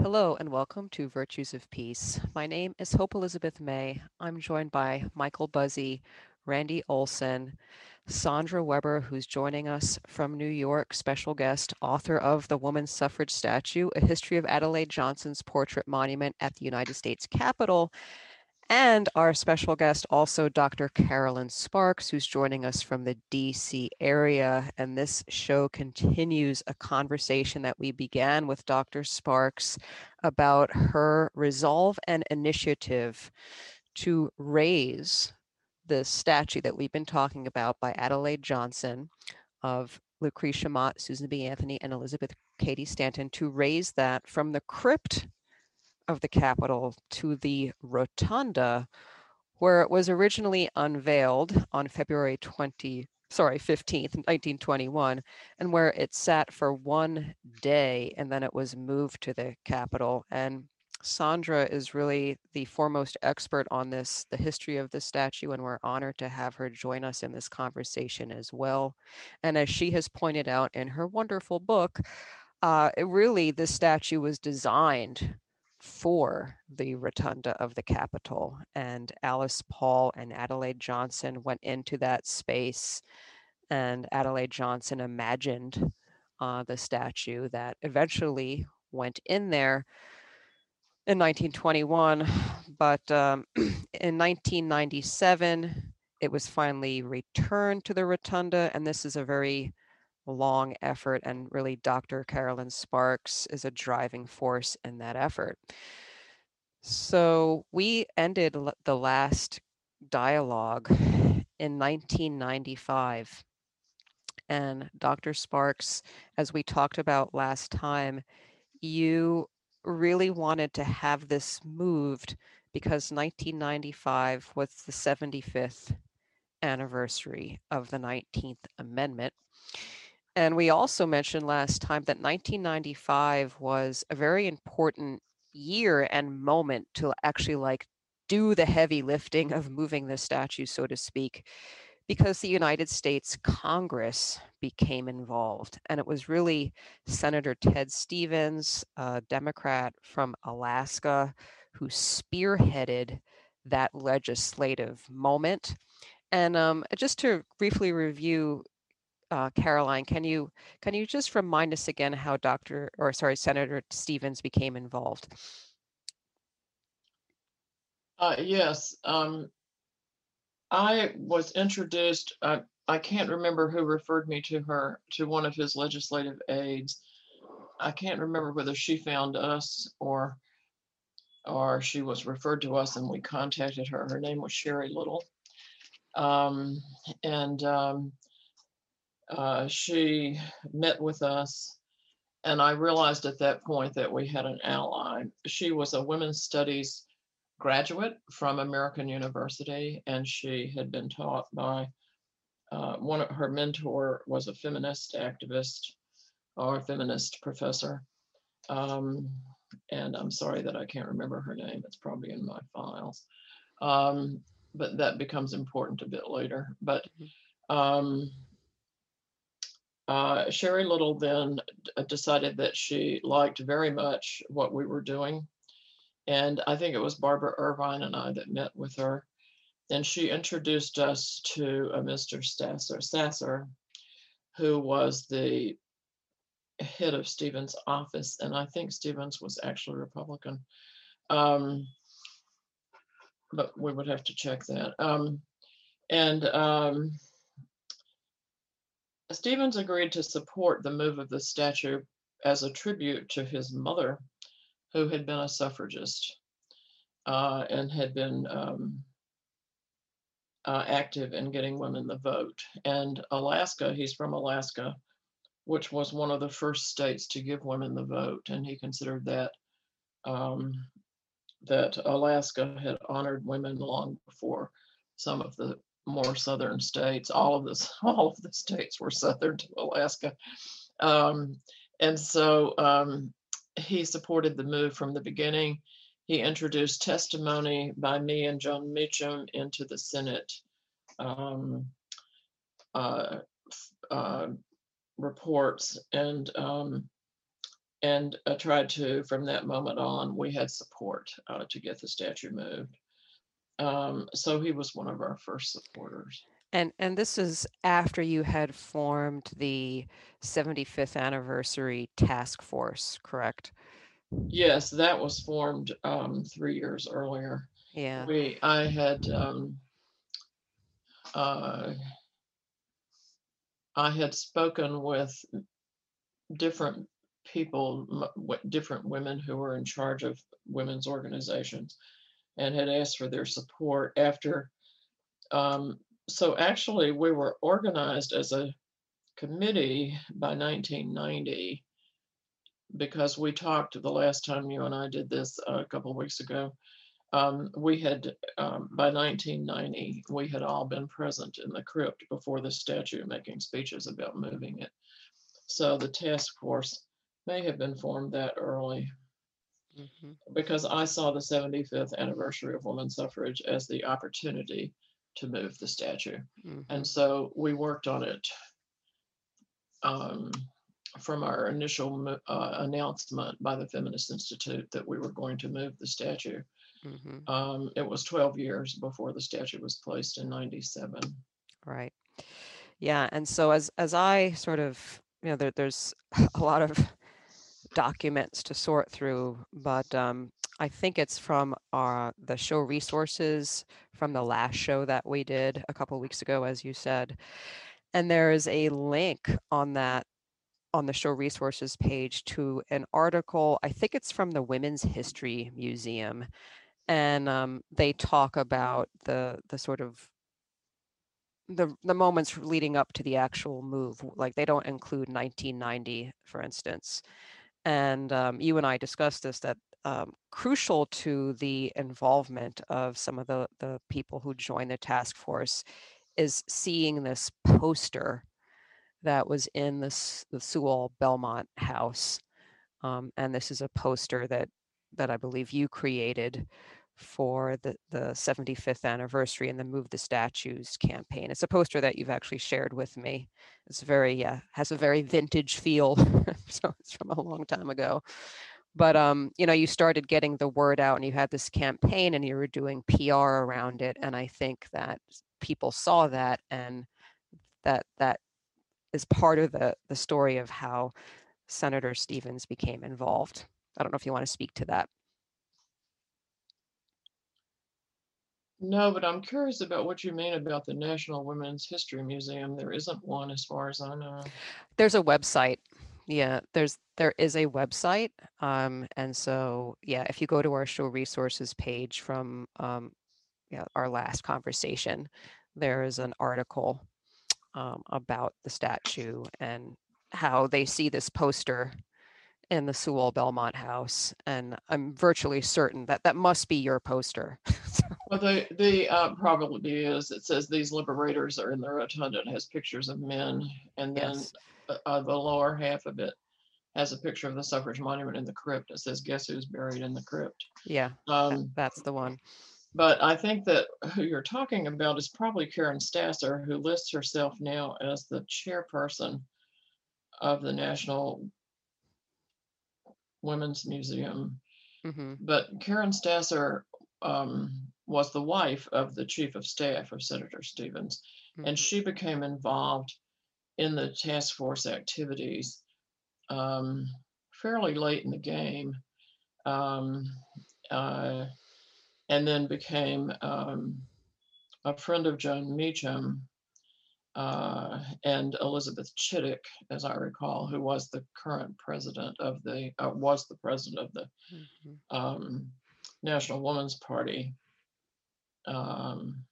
Hello and welcome to Virtues of Peace. My name is Hope Elizabeth May. I'm joined by Michael Buzzy, Randy Olson, Sandra Weber, who's joining us from New York, special guest, author of The Woman's Suffrage Statue, A History of Adelaide Johnson's Portrait Monument at the United States Capitol, and our special guest, also Dr. Carolyn Sparks, who's joining us from the DC area. And this show continues a conversation that we began with Dr. Sparks about her resolve and initiative to raise the statue that we've been talking about by Adelaide Johnson of Lucretia Mott, Susan B. Anthony, and Elizabeth Cady Stanton, to raise that from the crypt of the Capitol to the rotunda, where it was originally unveiled on February 15th, 1921, and where it sat for one day, and then it was moved to the Capitol. And Sandra is really the foremost expert on this, the history of the statue, and we're honored to have her join us in this conversation as well. And as she has pointed out in her wonderful book, this statue was designed for the rotunda of the Capitol, and Alice Paul and Adelaide Johnson went into that space, and Adelaide Johnson imagined the statue that eventually went in there in 1921, but in 1997, it was finally returned to the rotunda, and this is a very long effort, and really Dr. Carolyn Sparks is a driving force in that effort. So we ended the last dialogue in 1995, and Dr. Sparks, as we talked about last time, you really wanted to have this moved because 1995 was the 75th anniversary of the 19th Amendment. And we also mentioned last time that 1995 was a very important year and moment to actually do the heavy lifting of moving the statue, so to speak, because the United States Congress became involved. And it was really Senator Ted Stevens, a Democrat from Alaska, who spearheaded that legislative moment. And just to briefly review, Caroline, can you just remind us again how Senator Stevens became involved? Yes, I was introduced. I can't remember who referred me to one of his legislative aides. I can't remember whether she found us or she was referred to us and we contacted her. Her name was Sherry Little, and she met with us. And I realized at that point that we had an ally. She was a women's studies graduate from American University, and she had been taught by one of her mentor was a feminist activist or feminist professor. And I'm sorry that I can't remember her name. It's probably in my files. But that becomes important a bit later. But Sherry Little then decided that she liked very much what we were doing. And I think it was Barbara Irvine and I that met with her. And she introduced us to a Mr. Sasser, who was the head of Stevens' office. And I think Stevens was actually Republican. But we would have to check that. Stevens agreed to support the move of the statue as a tribute to his mother, who had been a suffragist and had been active in getting women the vote. And Alaska, he's from Alaska, which was one of the first states to give women the vote. And he considered that that Alaska had honored women long before some of the more southern states. All of the states were southern to Alaska. And so he supported the move from the beginning. He introduced testimony by me and Joan Meacham into the Senate reports, and and tried to, from that moment on, we had support to get the statue moved. So he was one of our first supporters. And this is after you had formed the 75th anniversary task force, correct? Yes, that was formed 3 years earlier. Yeah. I had uh, I had spoken with different people, different women who were in charge of women's organizations, and had asked for their support after. Um, so actually, we were organized as a committee by 1990 because we talked the last time you and I did this a couple of weeks ago. We had, by 1990, we had all been present in the crypt before the statue making speeches about moving it. So the task force may have been formed that early Hmm. because I saw the 75th anniversary of women's suffrage as the opportunity to move the statue. Hmm. And so we worked on it um, from our initial announcement by the Feminist Institute that we were going to move the statue. Hmm. It was 12 years before the statue was placed in 97. Right. Yeah. And so as I sort of, there's a lot of documents to sort through, but I think it's from the show resources from the last show that we did a couple weeks ago, as you said. And there is a link on the show resources page to an article. I think it's from the Women's History Museum, and they talk about the sort of the moments leading up to the actual move. Like they don't include 1990, for instance. And you and I discussed this, that crucial to the involvement of some of the people who joined the task force is seeing this poster that was in the Sewall Belmont house. And this is a poster that I believe you created for the 75th anniversary and the Move the Statues campaign. It's a poster that you've actually shared with me. It's has a very vintage feel. So it's from a long time ago. But you started getting the word out and you had this campaign and you were doing PR around it. And I think that people saw that, and that is part of the story of how Senator Stevens became involved. I don't know if you want to speak to that. No, but I'm curious about what you mean about the National Women's History Museum. There isn't one as far as I know. There's a website. Yeah, there is a website. And so yeah, if you go to our show resources page from yeah, our last conversation, there is an article about the statue and how they see this poster in the Sewall Belmont house. And I'm virtually certain that that must be your poster. Well, the probably is. It says these liberators are in the rotunda and has pictures of men, and then Yes. the lower half of it has a picture of the suffrage monument in the crypt. It says, "Guess who's buried in the crypt." Yeah, Um, that's the one. but I think that who you're talking about is probably Karen Stasser, who lists herself now as the chairperson of the National Women's Museum. Hmm. But Karen Stasser was the wife of the chief of staff of Senator Stevens, and Hmm. she became involved in the task force activities um, fairly late in the game, um, uh, and then became a friend of Joan Meacham and Elizabeth Chittick, as I recall, who was the current president of the Hmm. um, National Woman's Party. Um,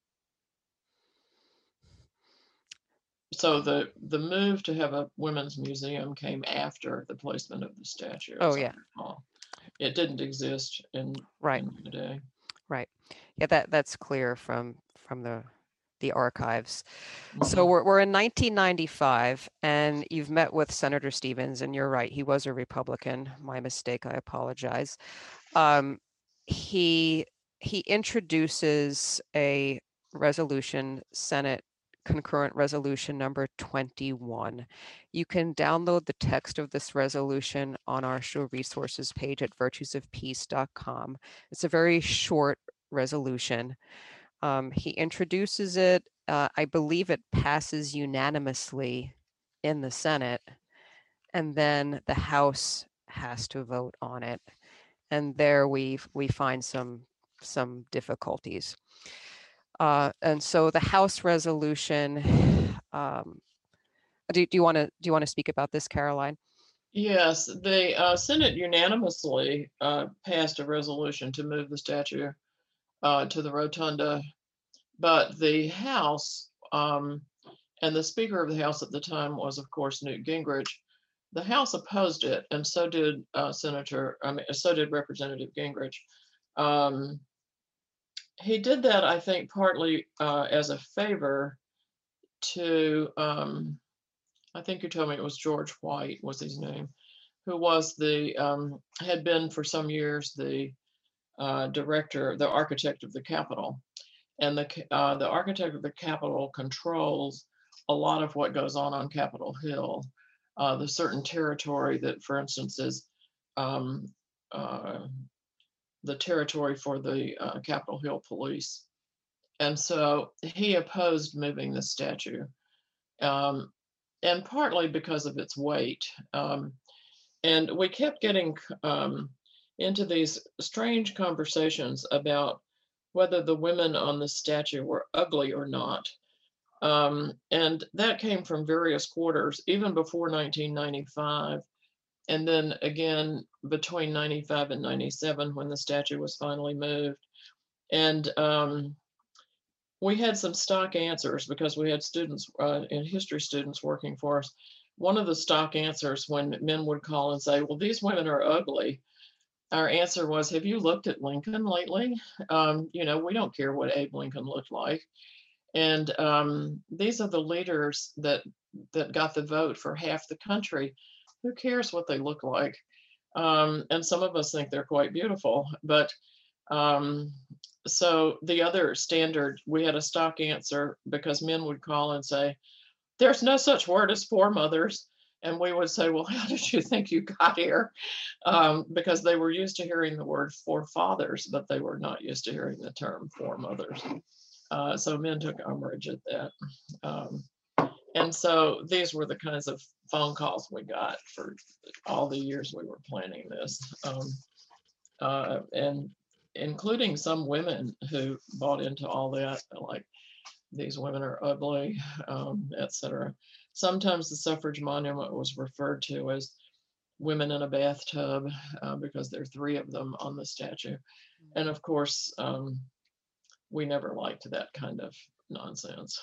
so the move to have a women's museum came after the placement of the statue, Oh as I yeah, recall. It didn't exist right, in the day. right. Yeah, that's clear from the archives. So Mhm. we're in 1995, and you've met with Senator Stevens, and you're right, he was a Republican. My mistake, I apologize. Um, he he introduces a resolution, Senate concurrent resolution number 21. You can download the text of this resolution on our show resources page at virtuesofpeace.com. It's a very short resolution. He introduces it. I believe it passes unanimously in the Senate, and then the House has to vote on it. And there we find some difficulties. And so the House resolution. Do you want to speak about this, Caroline? Yes, the Senate unanimously passed a resolution to move the statue to the rotunda, but the House and the Speaker of the House at the time was, of course, Newt Gingrich. The House opposed it, and so did so did Representative Gingrich. He did that, I think, partly as a favor to, I think you told me it was George White was his name, who was had been for some years the director, the architect of the Capitol. And the architect of the Capitol controls a lot of what goes on Capitol Hill. The certain territory that, for instance, is the territory for the Capitol Hill police. And so he opposed moving the statue, and partly because of its weight. And we kept getting into these strange conversations about whether the women on the statue were ugly or not. And that came from various quarters, even before 1995. And then again, between 95 and 97, when the statue was finally moved. And we had some stock answers because we had students, and history students working for us. One of the stock answers when men would call and say, well, these women are ugly, our answer was, have you looked at Lincoln lately? We don't care what Abe Lincoln looked like. And these are the leaders that got the vote for half the country. Who cares what they look like? And some of us think they're quite beautiful. But so the other standard, we had a stock answer because men would call and say, there's no such word as foremothers. And we would say, well, how did you think you got here? Because they were used to hearing the word forefathers, but they were not used to hearing the term foremothers. So men took umbrage at that. And so these were the kinds of phone calls we got for all the years we were planning this. And including some women who bought into all that, like these women are ugly, etc. Sometimes the suffrage monument was referred to as women in a bathtub because there are 3 of them on the statue. And of course, we never liked that kind of nonsense.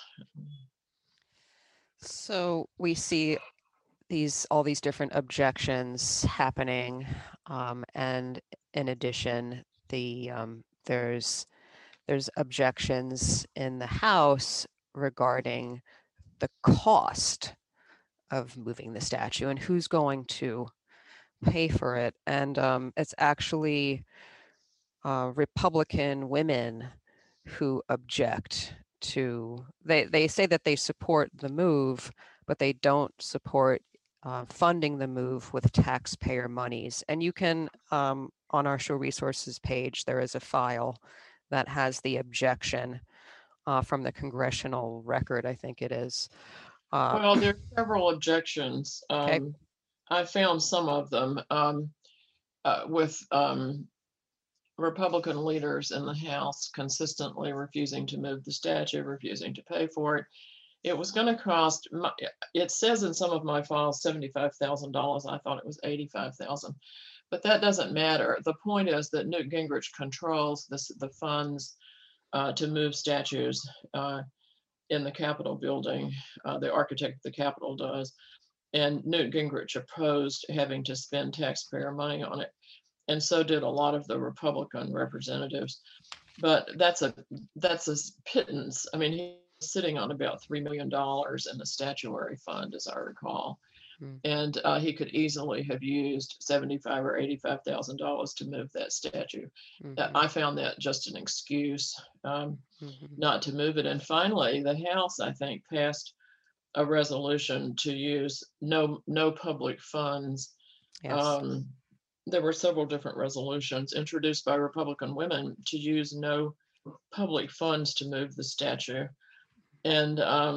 So we see all these different objections happening, and in addition, there's objections in the House regarding the cost of moving the statue and who's going to pay for it. And it's actually Republican women who object to, they say that they support the move, but they don't support funding the move with taxpayer monies. And you can, on our show resources page, there is a file that has the objection from the congressional record, I think it is. Well, there are several objections. Okay. I found some of them with Republican leaders in the House consistently refusing to move the statue, refusing to pay for it. It was going to cost, it says in some of my files, $75,000. I thought it was $85,000, but that doesn't matter. The point is that Newt Gingrich controls the funds to move statues in the Capitol building. The architect of the Capitol does. And Newt Gingrich opposed having to spend taxpayer money on it. And so did a lot of the Republican representatives. But that's a pittance. I mean, he's sitting on about $3 million in the statuary fund, as I recall. And he could easily have used $75,000 or $85,000 to move that statue. I found that just an excuse not to move it. And finally, the House, I think, passed a resolution to use no public funds. Yes. There were several different resolutions introduced by Republican women to use no public funds to move the statue. And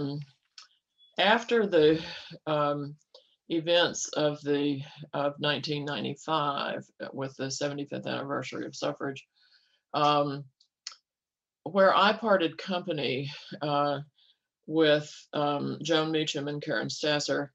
after the events of 1995 with the 75th anniversary of suffrage, where I parted company with Joan Meacham and Karen Stasser,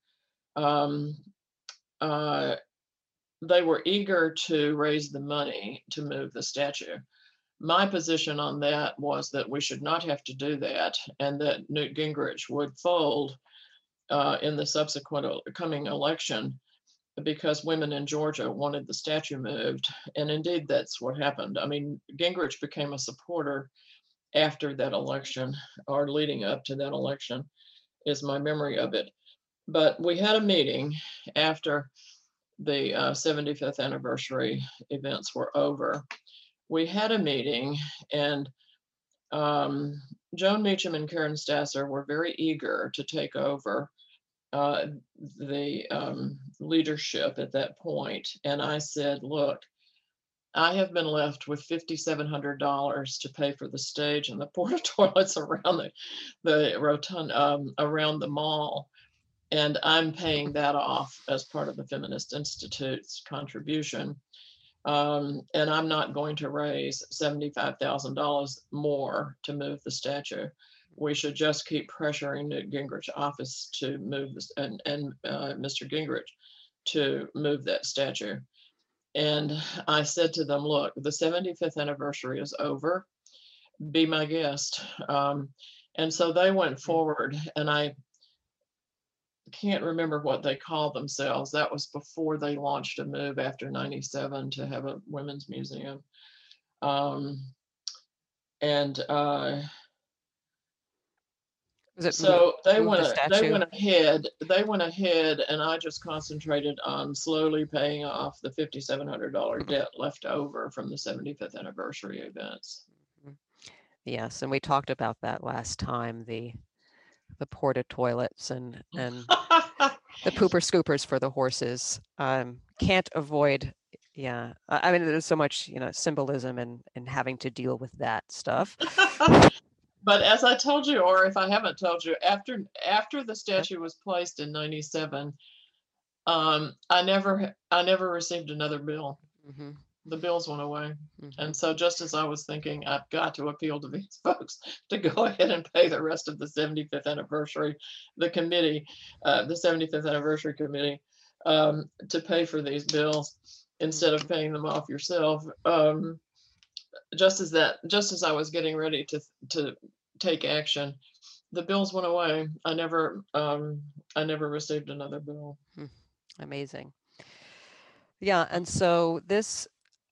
they were eager to raise the money to move the statue. My position on that was that we should not have to do that, and that Newt Gingrich would fold in the subsequent coming election because women in Georgia wanted the statue moved. And indeed, that's what happened. I mean, Gingrich became a supporter after that election, or leading up to that election, is my memory of it. But we had a meeting after the 75th anniversary events were over. We had a meeting, and Joan Meacham and Karen Stasser were very eager to take over the leadership at that point. And I said, look, I have been left with $5,700 to pay for the stage and the porta toilets around the rotund around the mall, and I'm paying that off as part of the Feminist Institute's contribution. And I'm not going to raise $75,000 more to move the statue. We should just keep pressuring Newt Gingrich's office to move this, and Mr. Gingrich to move that statue. And I said to them, look, the 75th anniversary is over. Be my guest. And so they went forward, and I can't remember what they called themselves. That was before they launched a move after 97 to have a women's museum. So they went ahead, and I just concentrated on slowly paying off the $5,700 debt left over from the 75th anniversary events. Yes, and we talked about that last time, the porta toilets and the pooper scoopers for the horses. Can't avoid, yeah. I mean, there's so much, symbolism in having to deal with that stuff. But as I told you, or if I haven't told you, after the statue was placed in 97, I never received another bill. Mm-hmm. The bills went away. Mm-hmm. And so just as I was thinking, I've got to appeal to these folks to go ahead and pay the rest of the 75th anniversary, the 75th anniversary committee, to pay for these bills instead of paying them off yourself. Just as I was getting ready to take action, the bills went away. I never received another bill. Amazing. Yeah, and so this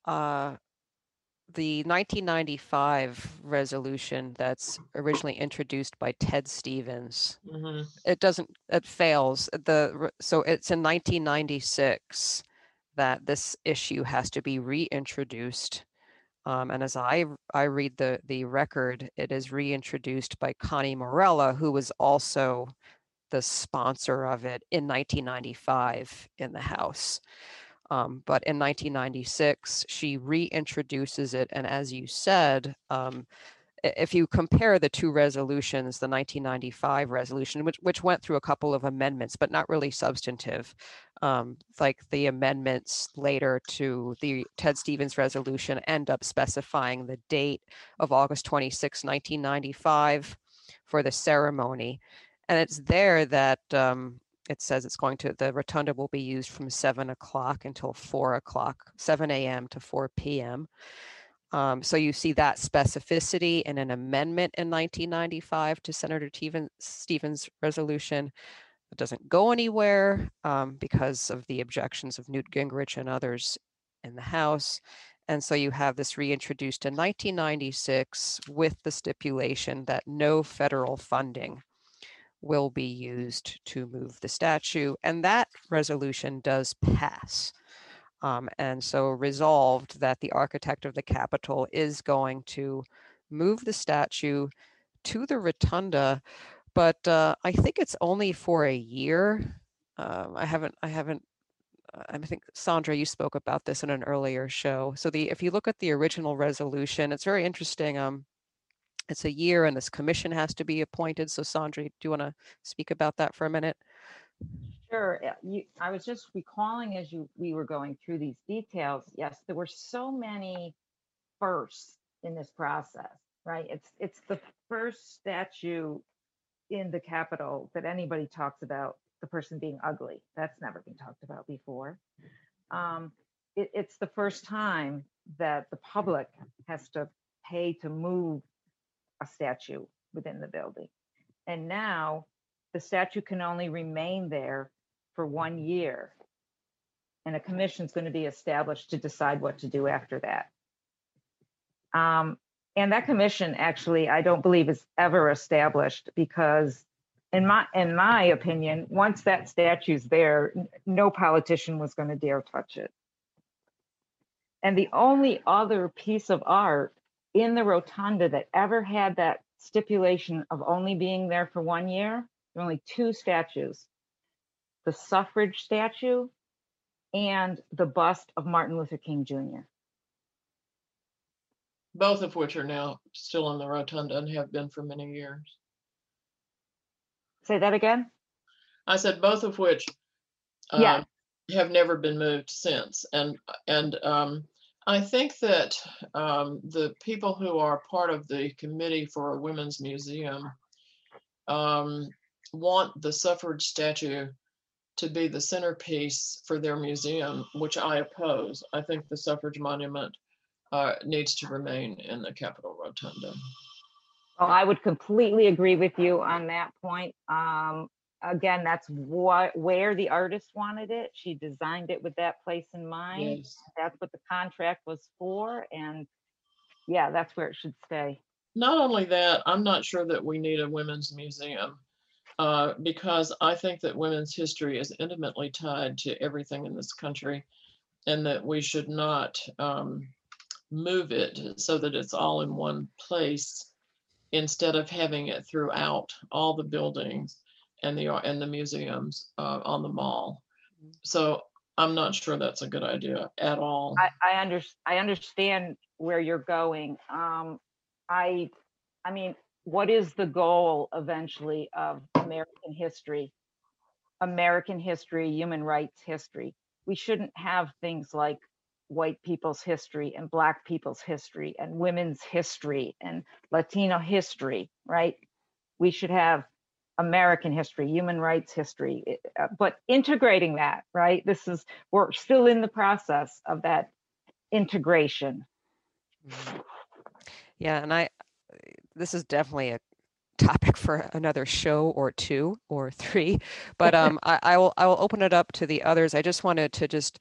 the 1995 resolution that's originally introduced by Ted Stevens, mm-hmm. It fails. So it's in 1996 that this issue has to be reintroduced. And as I read the record, it is reintroduced by Connie Morella, who was also the sponsor of it in 1995 in the House. But in 1996, she reintroduces it. And as you said, if you compare the two resolutions, the 1995 resolution, which went through a couple of amendments, but not really substantive, like the amendments later to the Ted Stevens resolution end up specifying the date of August 26, 1995 for the ceremony. And it's there that it says the rotunda will be used from 7 o'clock until 4 o'clock, 7 a.m. to 4 p.m. So you see that specificity in an amendment in 1995 to Senator Stevens' resolution. It doesn't go anywhere because of the objections of Newt Gingrich and others in the House. And so you have this reintroduced in 1996 with the stipulation that no federal funding will be used to move the statue. And that resolution does pass. And so resolved that the architect of the Capitol is going to move the statue to the rotunda, but I think it's only for a year. I think Sandra, you spoke about this in an earlier show. So if you look at the original resolution, it's very interesting. It's a year and this commission has to be appointed. So Sandra, do you want to speak about that for a minute? Sure. I was just recalling as we were going through these details. Yes, there were so many firsts in this process, right? It's the first statue in the Capitol that anybody talks about the person being ugly. That's never been talked about before. It's the first time that the public has to pay to move a statue within the building. And now the statue can only remain there for 1 year. And a commission is going to be established to decide what to do after that. And that commission actually, I don't believe is ever established because in my opinion, once that statue's there, no politician was going to dare touch it. And the only other piece of art in the rotunda that ever had that stipulation of only being there for 1 year, there are only two statues, the suffrage statue and the bust of Martin Luther King Jr. Both of which are now still in the rotunda and have been for many years. Say that again? I said both of which Yeah. have never been moved since. And I think that the people who are part of the committee for a women's museum want the suffrage statue to be the centerpiece for their museum, which I oppose. I think the suffrage monument needs to remain in the Capitol Rotunda. Well, I would completely agree with you on that point. Again, that's where the artist wanted it. She designed it with that place in mind. Yes. That's what the contract was for. And yeah, that's where it should stay. Not only that, I'm not sure that we need a women's museum because I think that women's history is intimately tied to everything in this country and that we should not move it so that it's all in one place instead of having it throughout all the buildings and the museums on the mall. So I'm not sure that's a good idea at all. I understand where you're going. I mean, what is the goal eventually of American history, human rights history? We shouldn't have things like white people's history and Black people's history and women's history and Latino history, right? We should have American history, human rights history, but integrating that, right? We're still in the process of that integration. Yeah, and this is definitely a topic for another show or two or three, but I will open it up to the others. I just wanted to just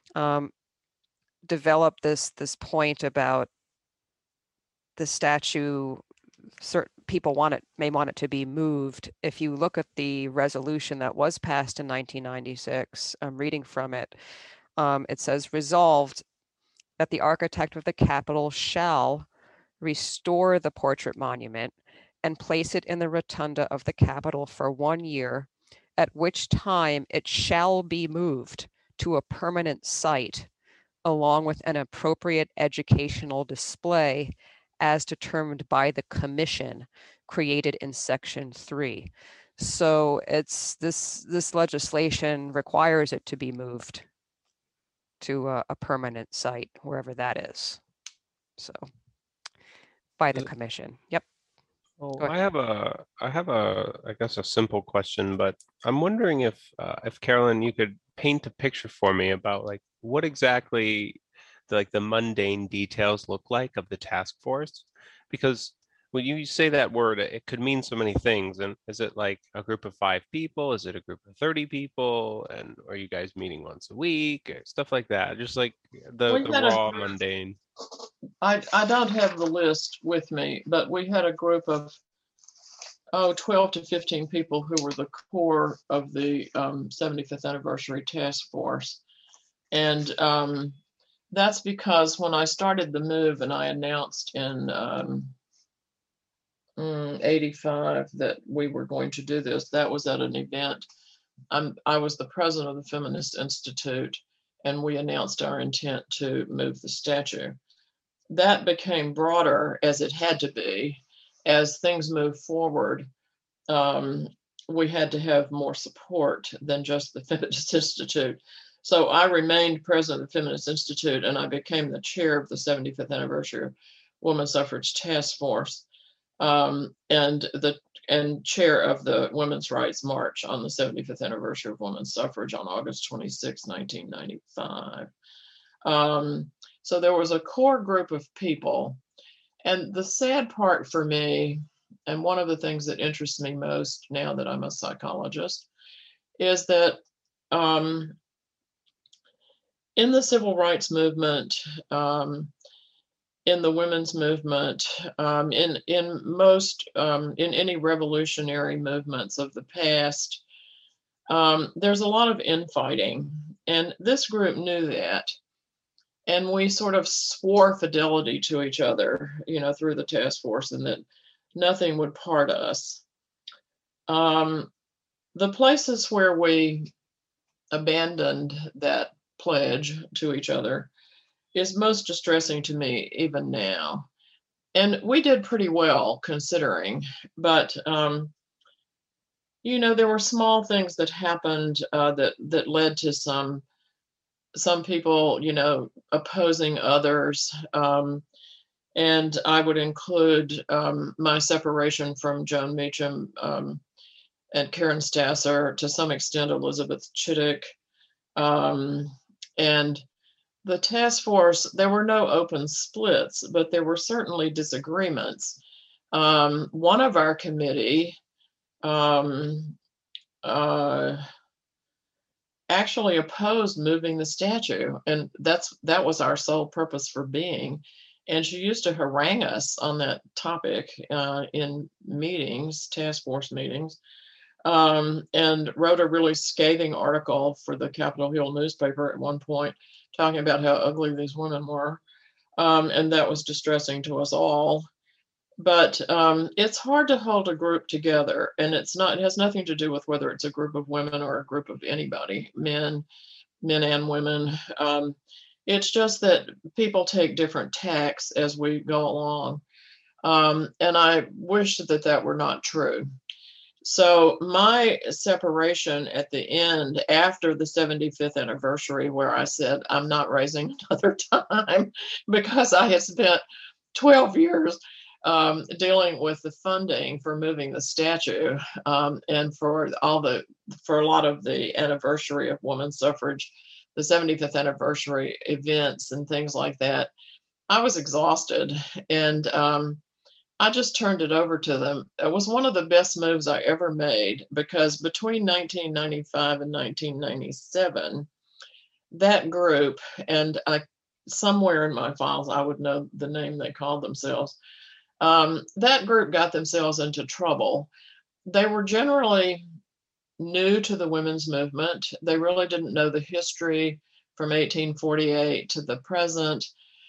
develop this point about the statue. Certain people may want it to be moved. If you look at the resolution that was passed in 1996, I'm reading from it. It says, resolved that the architect of the Capitol shall restore the portrait monument and place it in the rotunda of the Capitol for 1 year, at which time it shall be moved to a permanent site along with an appropriate educational display as determined by the commission created in Section 3. So it's this legislation requires it to be moved to a permanent site, wherever that is. So by the commission. Yep. Oh, I have I guess a simple question, but I'm wondering if Carolyn, you could paint a picture for me about like what exactly the mundane details look like of the task force, because when you say that word, it could mean so many things. And is it like a group of 5 people? Is it a group of 30 people? And are you guys meeting once a week? Or stuff like that. Just like the raw mundane. I don't have the list with me, but we had a group of 12 to 15 people who were the core of the 75th anniversary task force. And that's because when I started the move and I announced in 85 that we were going to do this, that was at an event. I was the president of the Feminist Institute, and we announced our intent to move the statue. That became broader, as it had to be. As things moved forward, we had to have more support than just the Feminist Institute. So I remained president of the Feminist Institute, and I became the chair of the 75th anniversary Women's Suffrage Task Force, and chair of the Women's Rights March on the 75th anniversary of women's suffrage on August 26, 1995. So there was a core group of people. And the sad part for me, and one of the things that interests me most now that I'm a psychologist, is that in the civil rights movement, in the women's movement, in any revolutionary movements of the past, there's a lot of infighting, and this group knew that, and we sort of swore fidelity to each other, through the task force, and that nothing would part us. The places where we abandoned that pledge to each other is most distressing to me even now. And we did pretty well considering, but there were small things that happened that led to some people, opposing others. And I would include my separation from Joan Meacham and Karen Stasser, to some extent Elizabeth Chittick, and the task force. There were no open splits, but there were certainly disagreements. One of our committee actually opposed moving the statue, and that was our sole purpose for being. And she used to harangue us on that topic in meetings, task force meetings, and wrote a really scathing article for the Capitol Hill newspaper at one point, talking about how ugly these women were. And that was distressing to us all. But it's hard to hold a group together, and it has nothing to do with whether it's a group of women or a group of anybody, men and women. It's just that people take different tacks as we go along. And I wish that were not true. So my separation at the end, after the 75th anniversary, where I said, I'm not raising another time, because I had spent 12 years dealing with the funding for moving the statue, and for a lot of the anniversary of women's suffrage, the 75th anniversary events and things like that. I was exhausted, and I just turned it over to them. It was one of the best moves I ever made, because between 1995 and 1997, that group, and somewhere in my files, I would know the name they called themselves, that group got themselves into trouble. They were generally new to the women's movement. They really didn't know the history from 1848 to the present.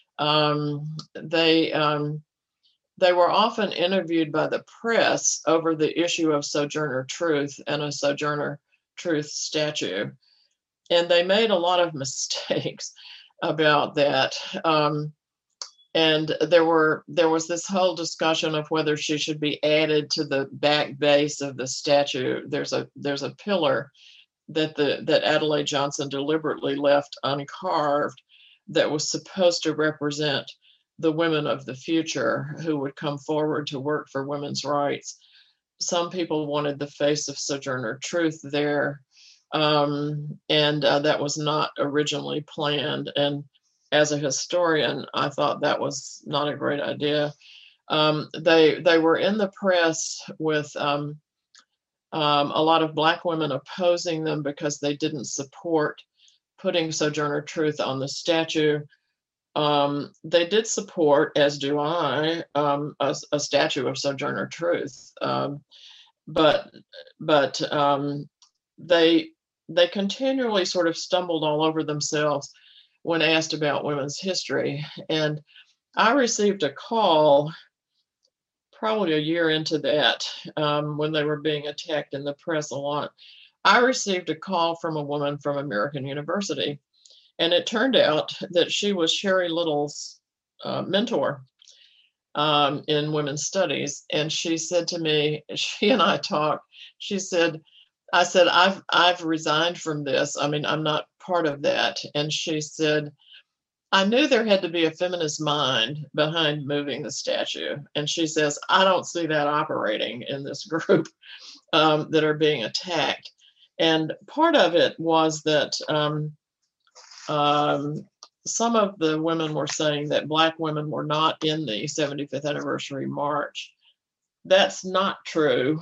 They were often interviewed by the press over the issue of Sojourner Truth and a Sojourner Truth statue. And they made a lot of mistakes about that. And there was this whole discussion of whether she should be added to the back base of the statue. There's a pillar that Adelaide Johnson deliberately left uncarved that was supposed to represent the women of the future who would come forward to work for women's rights. Some people wanted the face of Sojourner Truth there, and that was not originally planned. And as a historian, I thought that was not a great idea. They were in the press with a lot of Black women opposing them because they didn't support putting Sojourner Truth on the statue. They did support, as do I, a statue of Sojourner Truth. but they continually sort of stumbled all over themselves when asked about women's history. And I received a call probably a year into that, when they were being attacked in the press a lot. I received a call from a woman from American University, and it turned out that she was Sherry Little's mentor in women's studies. And she said to me, she and I talked, she said, I said, I've resigned from this. I mean, I'm not part of that. And she said, I knew there had to be a feminist mind behind moving the statue. And she says, I don't see that operating in this group that are being attacked. And part of it was that some of the women were saying that Black women were not in the 75th anniversary march. That's not true.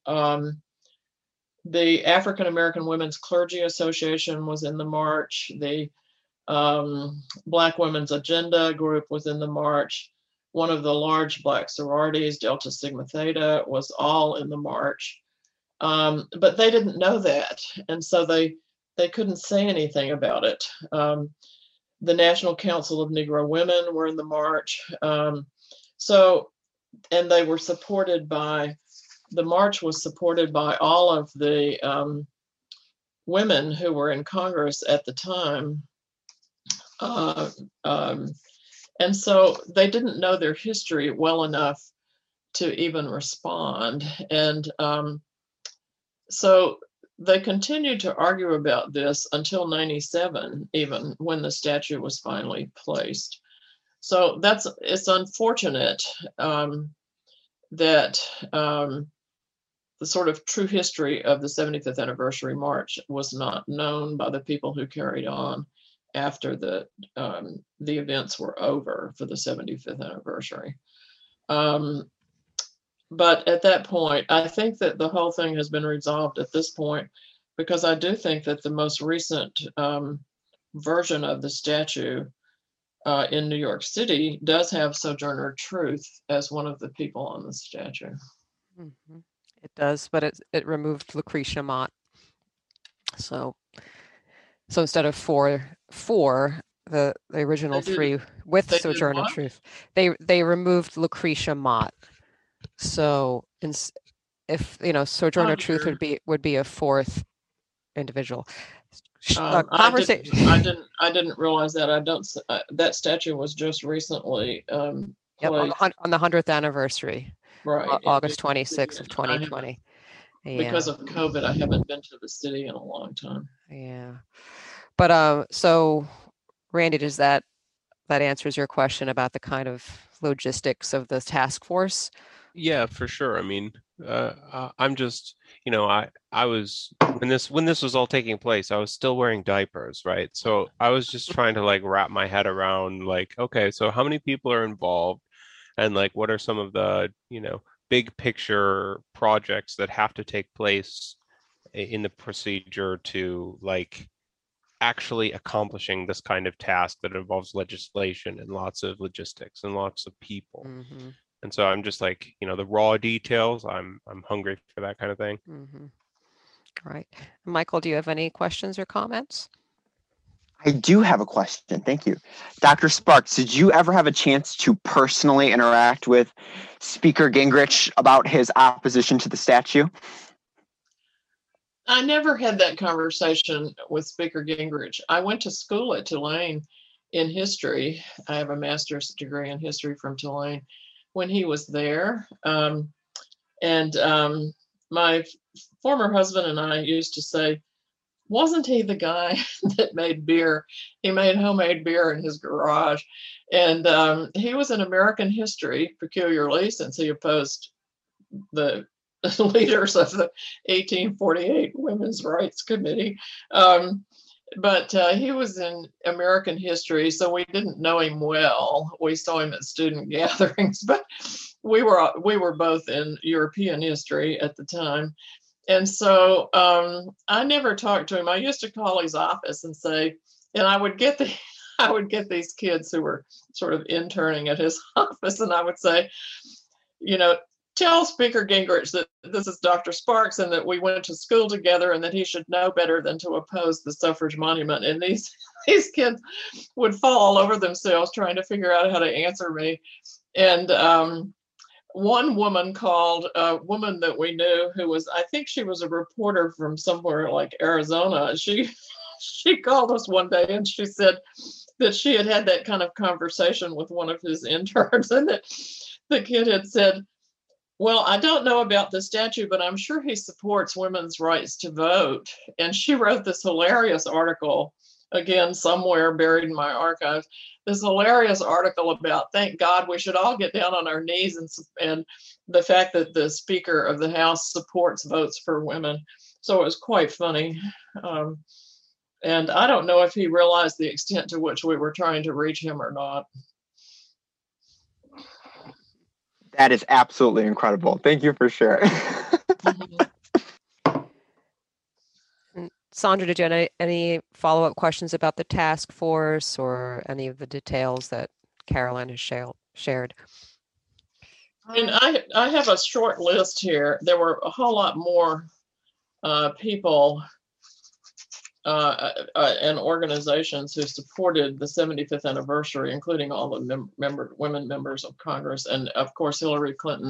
The African American Women's Clergy Association was in the march. The Black Women's Agenda group was in the march. One of the large Black sororities, Delta Sigma Theta, was all in the march. But they didn't know that. And so they couldn't say anything about it. The National Council of Negro Women were in the march. And they were supported by, the march was supported by all of the women who were in Congress at the time. And so they didn't know their history well enough to even respond. And so they continued to argue about this until 97, even when the statue was finally placed. So it's unfortunate that the sort of true history of the 75th anniversary march was not known by the people who carried on after the events were over for the 75th anniversary. But at that point, I think that the whole thing has been resolved at this point, because I do think that the most recent version of the statue in New York City does have Sojourner Truth as one of the people on the statue. Mm-hmm. It does, but it removed Lucretia Mott. So instead of four, the original three with Sojourner Truth, they removed Lucretia Mott. So if Sojourner Truth would be a fourth individual. Conversation. I didn't realize that. That statue was just recently on the 100th anniversary, right? August 26th of 2020. Because of COVID, I haven't been to the city in a long time. Yeah, but so Randy, does that answers your question about the kind of logistics of the task force? Yeah, for sure. I mean, I'm just, I was when this was all taking place, I was still wearing diapers, right? So I was just trying to wrap my head around okay, so how many people are involved, and what are some of the, big picture projects that have to take place in the procedure to actually accomplishing this kind of task that involves legislation and lots of logistics and lots of people. Mm-hmm. And so I'm just the raw details. I'm hungry for that kind of thing. Mm-hmm. All right. Michael, do you have any questions or comments? I do have a question. Thank you. Dr. Sparks, did you ever have a chance to personally interact with Speaker Gingrich about his opposition to the statue? I never had that conversation with Speaker Gingrich. I went to school at Tulane in history. I have a master's degree in history from Tulane when he was there. My former husband and I used to say, wasn't he the guy that made beer? He made homemade beer in his garage. And he was in American history, peculiarly, since he opposed the leaders of the 1848 Women's Rights Committee. But he was in American history, so we didn't know him well. We saw him at student gatherings, but we were both in European history at the time. And so I never talked to him. I used to call his office and say, and I would get these kids who were sort of interning at his office, and I would say, tell Speaker Gingrich that this is Dr. Sparks and that we went to school together and that he should know better than to oppose the suffrage monument. And these kids would fall all over themselves trying to figure out how to answer me. And one woman called, a woman that we knew who was, I think she was a reporter from somewhere like Arizona. She called us one day and she said that she had had that kind of conversation with one of his interns, and that the kid had said, well, I don't know about the statue, but I'm sure he supports women's rights to vote. And she wrote this hilarious article, again, somewhere buried in my archives, this hilarious article about, thank God we should all get down on our knees and the fact that the Speaker of the House supports votes for women. So it was quite funny. And I don't know if he realized the extent to which we were trying to reach him or not. That is absolutely incredible. Thank you for sharing. Sandra, did you have any follow-up questions about the task force or any of the details that Carolyn has shared? I mean, I have a short list here. There were a whole lot more people and organizations who supported the 75th anniversary, including all the women members of Congress, and of course Hillary Clinton.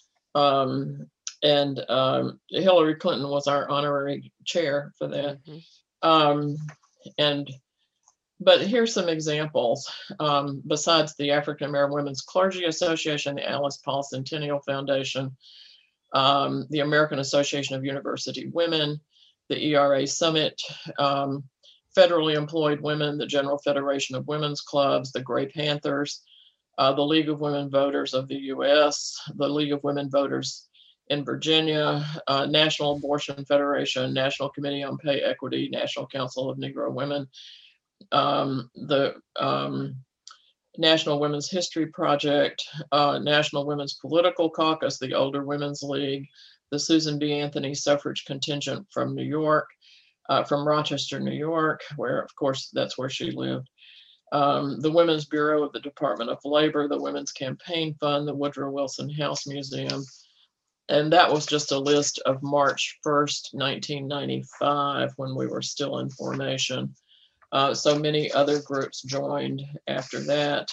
Hillary Clinton was our honorary chair for that. Mm-hmm. But here's some examples. Besides the African American Women's Clergy Association, the Alice Paul Centennial Foundation, the American Association of University Women, the ERA Summit, Federally Employed Women, the General Federation of Women's Clubs, the Gray Panthers, the League of Women Voters of the U.S., the League of Women Voters in Virginia, National Abortion Federation, National Committee on Pay Equity, National Council of Negro Women, the National Women's History Project, National Women's Political Caucus, the Older Women's League, the Susan B. Anthony Suffrage Contingent from New York, from Rochester, New York, where, of course, that's where she lived. The Women's Bureau of the Department of Labor, the Women's Campaign Fund, the Woodrow Wilson House Museum. And that was just a list of March 1st, 1995, when we were still in formation. So many other groups joined after that.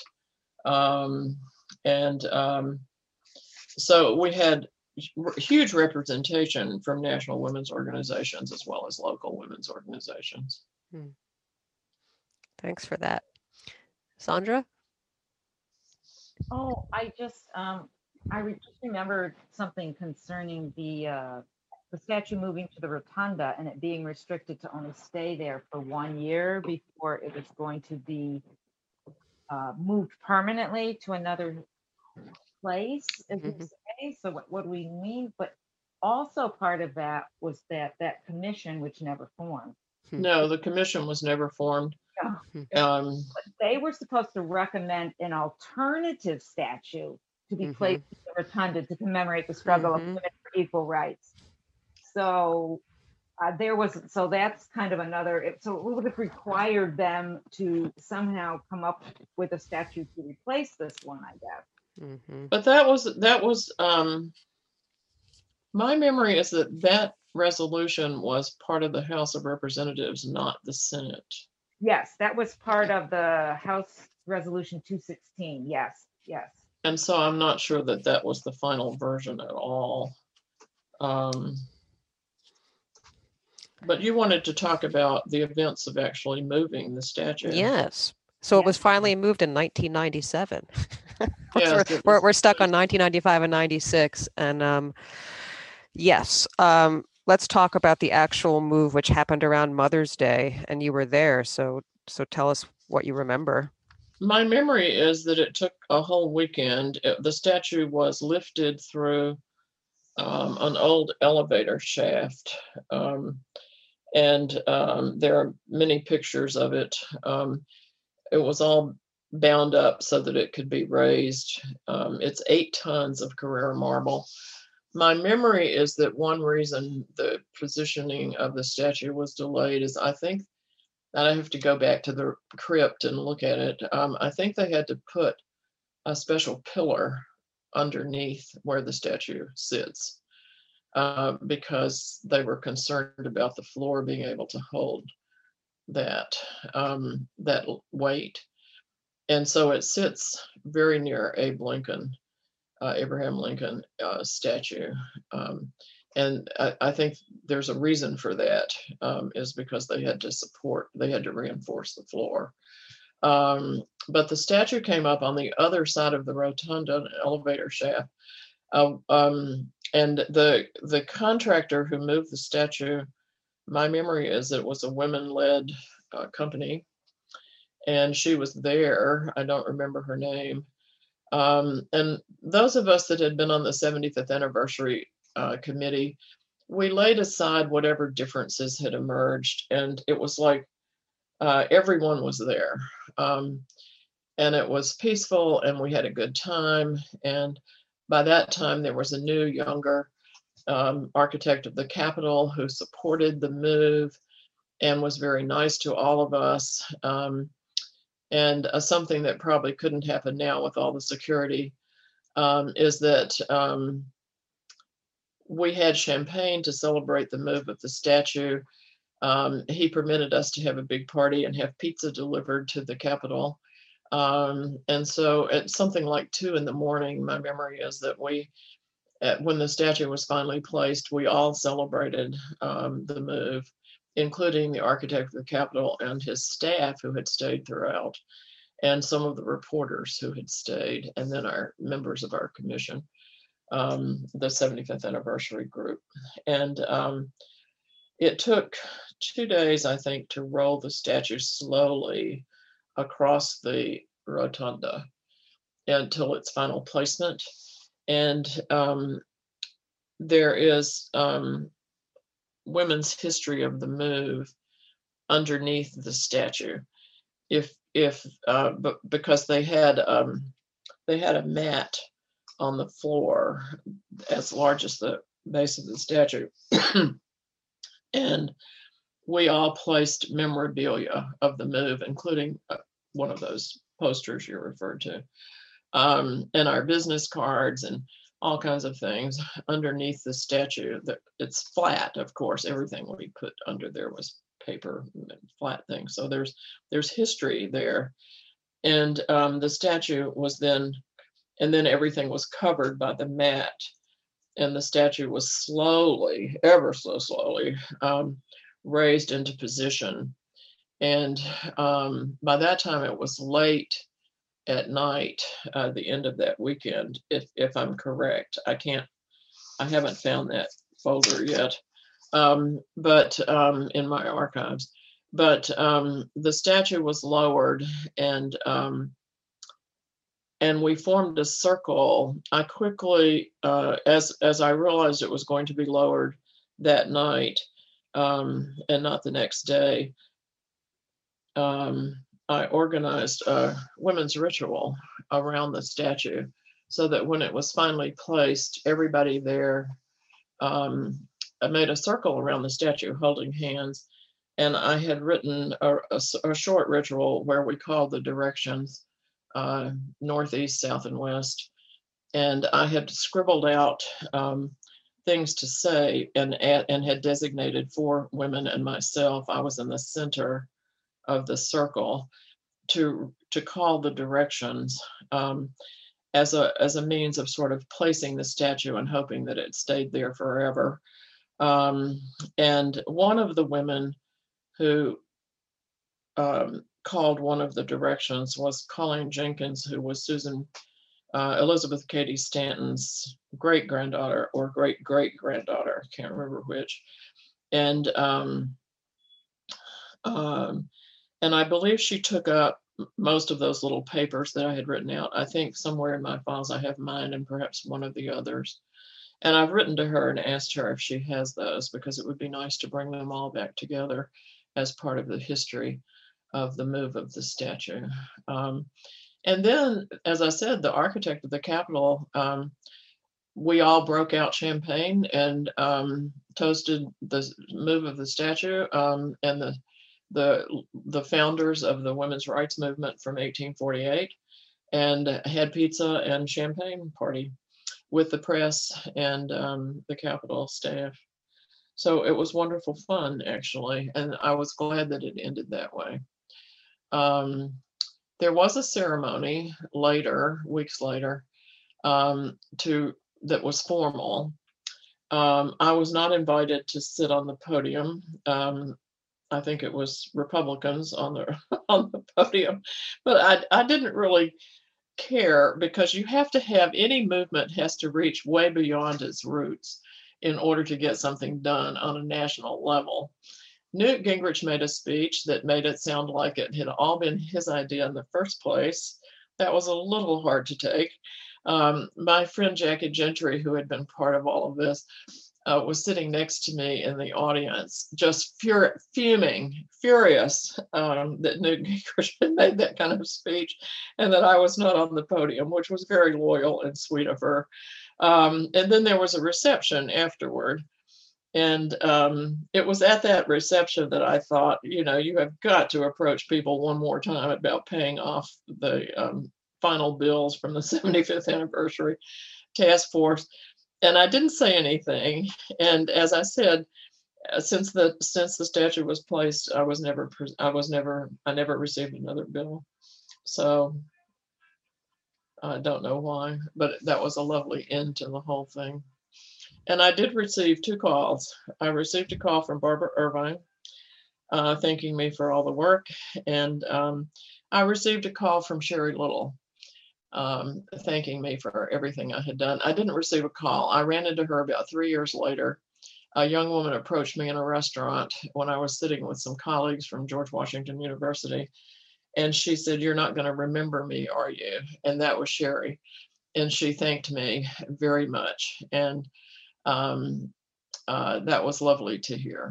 So we had huge representation from national women's organizations as well as local women's organizations. Thanks for that. Sandra? Oh, I just remembered something concerning the statue moving to the rotunda and it being restricted to only stay there for 1 year before it was going to be moved permanently to another place, as you say. So what do we mean? But also part of that was that commission, which never formed. No, the commission was never formed. But they were supposed to recommend an alternative statue to be placed in the rotunda to commemorate the struggle of women for equal rights. So so that's kind of so it would have required them to somehow come up with a statute to replace this one, I guess. But that was my memory is that resolution was part of the House of Representatives, not the Senate. Yes, that was part of the House Resolution 216. Yes. And so I'm not sure that was the final version at all. But you wanted to talk about the events of actually moving the statue. Yes. So it was finally moved in 1997. Yes, we're stuck on 1995 and 96. And yes, let's talk about the actual move, which happened around Mother's Day, and you were there. So tell us what you remember. My memory is that it took a whole weekend. The statue was lifted through an old elevator shaft. And there are many pictures of it. It was all bound up so that it could be raised. It's 8 tons of Carrara marble. My memory is that one reason the positioning of the statue was delayed is I think, and I have to go back to the crypt and look at it, I think they had to put a special pillar underneath where the statue sits, because they were concerned about the floor being able to hold that that weight. And so it sits very near Abraham Lincoln statue. And I think there's a reason for that, is because they had to reinforce the floor. But the statue came up on the other side of the rotunda, an elevator shaft. And the contractor who moved the statue, my memory is it was a women-led company, and she was there. I don't remember her name. And those of us that had been on the 75th anniversary committee, we laid aside whatever differences had emerged, and it was like everyone was there. And it was peaceful, and we had a good time. And by that time, there was a new, younger architect of the Capitol who supported the move and was very nice to all of us. And something that probably couldn't happen now with all the security is that we had champagne to celebrate the move of the statue. He permitted us to have a big party and have pizza delivered to the Capitol. And so at something like 2 a.m, my memory is that when the statue was finally placed, we all celebrated the move, including the architect of the Capitol and his staff who had stayed throughout, and some of the reporters who had stayed, and then our members of our commission, the 75th anniversary group. And it took 2 days, I think, to roll the statue slowly across the rotunda until its final placement. And there is women's history of the move underneath the statue. Because they had a mat on the floor as large as the base of the statue. And we all placed memorabilia of the move, including one of those posters you referred to, and our business cards and all kinds of things underneath the statue. It's flat, of course. Everything we put under there was paper and flat things. So there's history there. And the statue was then everything was covered by the mat, and the statue was slowly, ever so slowly, raised into position. And by that time it was late at night, the end of that weekend, if I'm correct. I haven't found that folder yet, but in my archives. But the statue was lowered, and we formed a circle. I quickly, as I realized it was going to be lowered that night, and not the next day, I organized a women's ritual around the statue so that when it was finally placed, everybody there made a circle around the statue holding hands. And I had written a short ritual where we called the directions northeast, south, and west. And I had scribbled out things to say and had designated 4 women and myself. I was in the center of the circle to call the directions as a means of sort of placing the statue and hoping that it stayed there forever. And one of the women who called one of the directions was Colleen Jenkins, who was Elizabeth Cady Stanton's great-granddaughter or great-great-granddaughter, can't remember which. And I believe she took up most of those little papers that I had written out. I think somewhere in my files I have mine and perhaps one of the others. And I've written to her and asked her if she has those, because it would be nice to bring them all back together as part of the history of the move of the statue. And then, as I said, the architect of the Capitol, we all broke out champagne and toasted the move of the statue and the founders of the women's rights movement from 1848. and had pizza and champagne party with the press and the Capitol staff. So it was wonderful fun, actually, and I was glad that it ended that way. There was a ceremony later, weeks later, that was formal. I was not invited to sit on the podium. I think it was Republicans on the on the podium, but I didn't really care, because you have to have, any movement has to reach way beyond its roots in order to get something done on a national level. Newt Gingrich made a speech that made it sound like it had all been his idea in the first place. That was a little hard to take. My friend Jackie Gentry, who had been part of all of this, was sitting next to me in the audience, just fuming, furious that Newt Gingrich had made that kind of speech and that I was not on the podium, which was very loyal and sweet of her. And then there was a reception afterward. And it was at that reception that I thought, you have got to approach people one more time about paying off the final bills from the 75th anniversary task force. And I didn't say anything. And as I said, since the statute was placed, I never received another bill. So I don't know why, but that was a lovely end to the whole thing. And I did receive 2 calls. I received a call from Barbara Irvine, thanking me for all the work. And I received a call from Sherry Little, thanking me for everything I had done. I didn't receive a call. I ran into her about 3 years later. A young woman approached me in a restaurant when I was sitting with some colleagues from George Washington University. And she said, "You're not going to remember me, are you?" And that was Sherry. And she thanked me very much. And that was lovely to hear.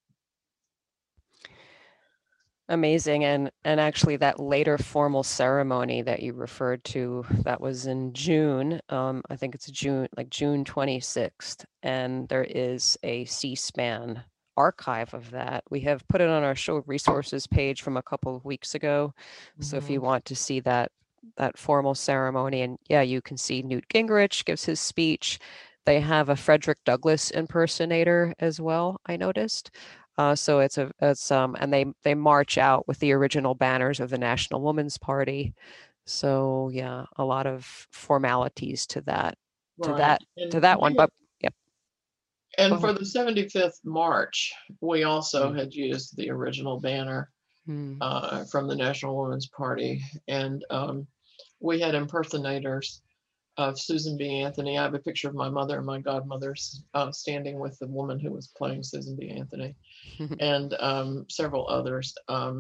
Amazing. And actually that later formal ceremony that you referred to, that was in June. I think it's June 26th. And there is a C-SPAN archive of that. We have put it on our show resources page from a couple of weeks ago. So if you want to see that formal ceremony, and yeah, you can see Newt Gingrich gives his speech. They have a Frederick Douglass impersonator as well, I noticed. So and they march out with the original banners of the National Woman's Party. So yeah, a lot of formalities to that, Right. to that one. But yep. And for the 75th March, we also had used the original banner from the National Woman's Party, and we had impersonators of Susan B. Anthony. I have a picture of my mother and my godmothers standing with the woman who was playing Susan B. Anthony, and several others.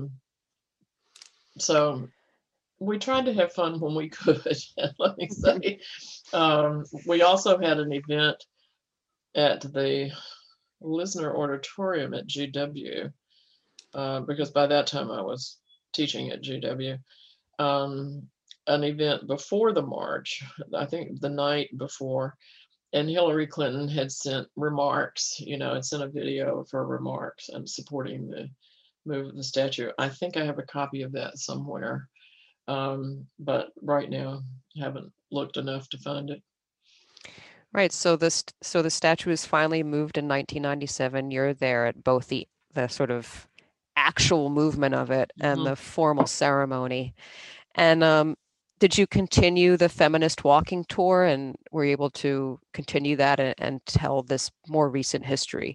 So we tried to have fun when we could, let me say. We also had an event at the Lisner Auditorium at GW, because by that time I was teaching at GW. An event before the march, I think the night before, and Hillary Clinton had sent remarks, had sent a video of her remarks and supporting the move of the statue. I think I have a copy of that somewhere, but right now I haven't looked enough to find it. Right. So the statue was finally moved in 1997. You're there at both the sort of actual movement of it and the formal ceremony. And did you continue the feminist walking tour, and were you able to continue that and tell this more recent history?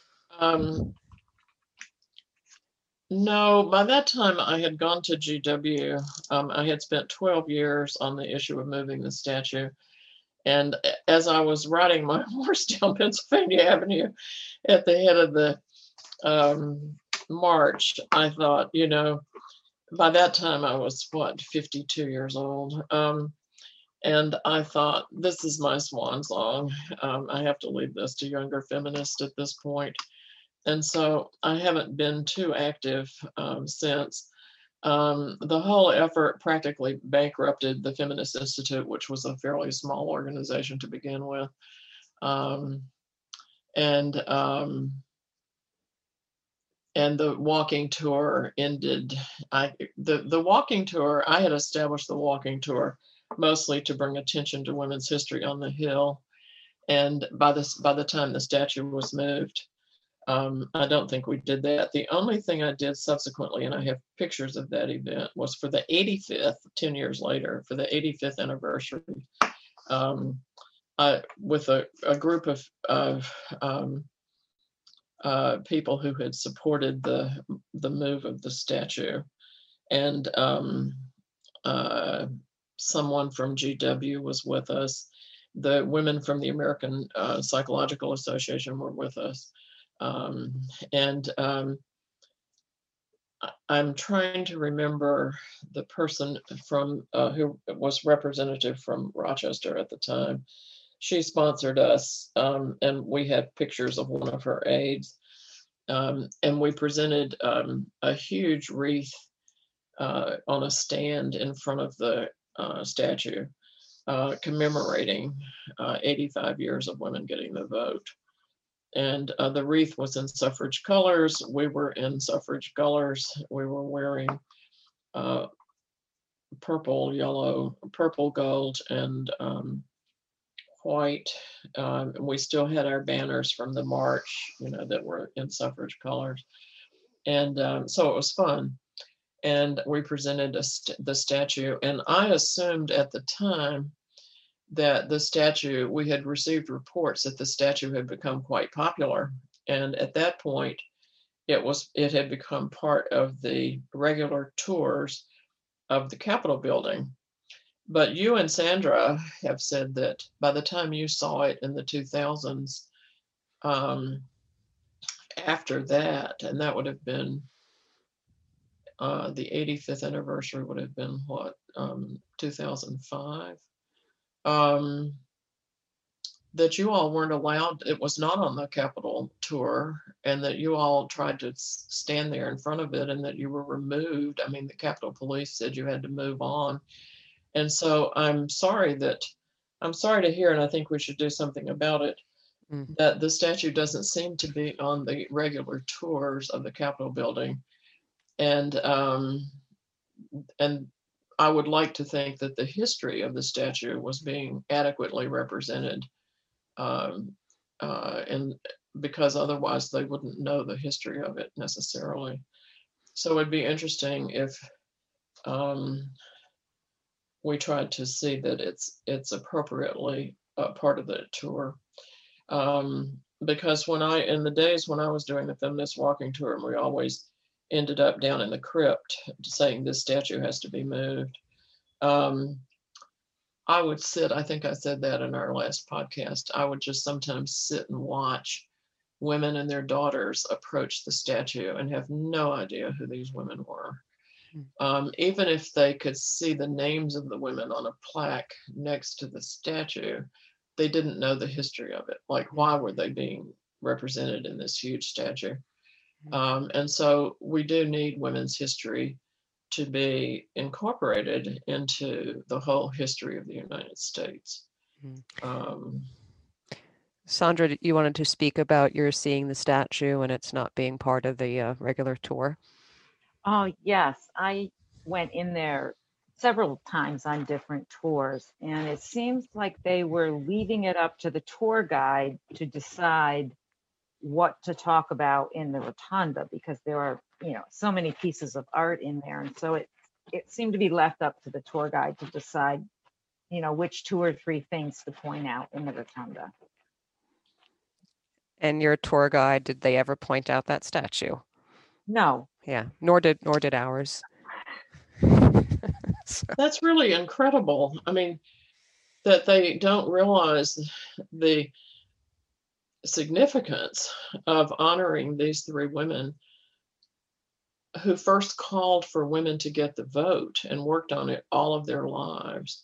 No, by that time I had gone to GW. I had spent 12 years on the issue of moving the statue. And as I was riding my horse down Pennsylvania Avenue at the head of the march, I thought, by that time I was 52 years old. And I thought, this is my swan song. I have to leave this to younger feminists at this point. And so I haven't been too active since. The whole effort practically bankrupted the Feminist Institute, which was a fairly small organization to begin with. and the walking tour ended. The walking tour, I had established the walking tour mostly to bring attention to women's history on the Hill. And by the time the statue was moved, I don't think we did that. The only thing I did subsequently, and I have pictures of that event, was for the 85th, 10 years later, for the 85th anniversary, with a group of people who had supported the move of the statue, and someone from GW was with us. The women from the American Psychological Association were with us. I'm trying to remember the person from who was representative from Rochester at the time. She sponsored us, and we had pictures of one of her aides. And we presented a huge wreath on a stand in front of the statue, commemorating 85 years of women getting the vote. And the wreath was in suffrage colors. We were in suffrage colors. We were wearing purple, yellow, purple, gold, and white. We still had our banners from the march, that were in suffrage colors. And so it was fun. And we presented the statue. And I assumed at the time that the statue, we had received reports that the statue had become quite popular. And at that point, it had become part of the regular tours of the Capitol building. But you and Sandra have said that by the time you saw it in the 2000s, after that, and that would have been the 85th anniversary would have been what, 2005? That you all weren't allowed, it was not on the Capitol tour, and that you all tried to stand there in front of it, and that you were removed. I mean, the Capitol Police said you had to move on. And so I'm sorry to hear, and I think we should do something about it, that the statue doesn't seem to be on the regular tours of the Capitol building. And I would like to think that the history of the statue was being adequately represented, and because otherwise they wouldn't know the history of it necessarily. So it'd be interesting if we tried to see that it's appropriately part of the tour. Because in the days when I was doing the feminist walking tour, we always ended up down in the crypt saying this statue has to be moved. I would sit, I think I said that in our last podcast, I would just sometimes sit and watch women and their daughters approach the statue and have no idea who these women were. Even if they could see the names of the women on a plaque next to the statue, they didn't know the history of it. Like, why were they being represented in this huge statue? And so we do need women's history to be incorporated into the whole history of the United States. Sandra, you wanted to speak about your seeing the statue and it's not being part of the regular tour? Oh, yes. I went in there several times on different tours, and it seems like they were leaving it up to the tour guide to decide what to talk about in the rotunda, because there are, so many pieces of art in there. And so it seemed to be left up to the tour guide to decide, which 2 or 3 things to point out in the rotunda. And your tour guide, did they ever point out that statue? No. Yeah, nor did ours. So. That's really incredible. I mean, that they don't realize the significance of honoring these 3 women who first called for women to get the vote and worked on it all of their lives.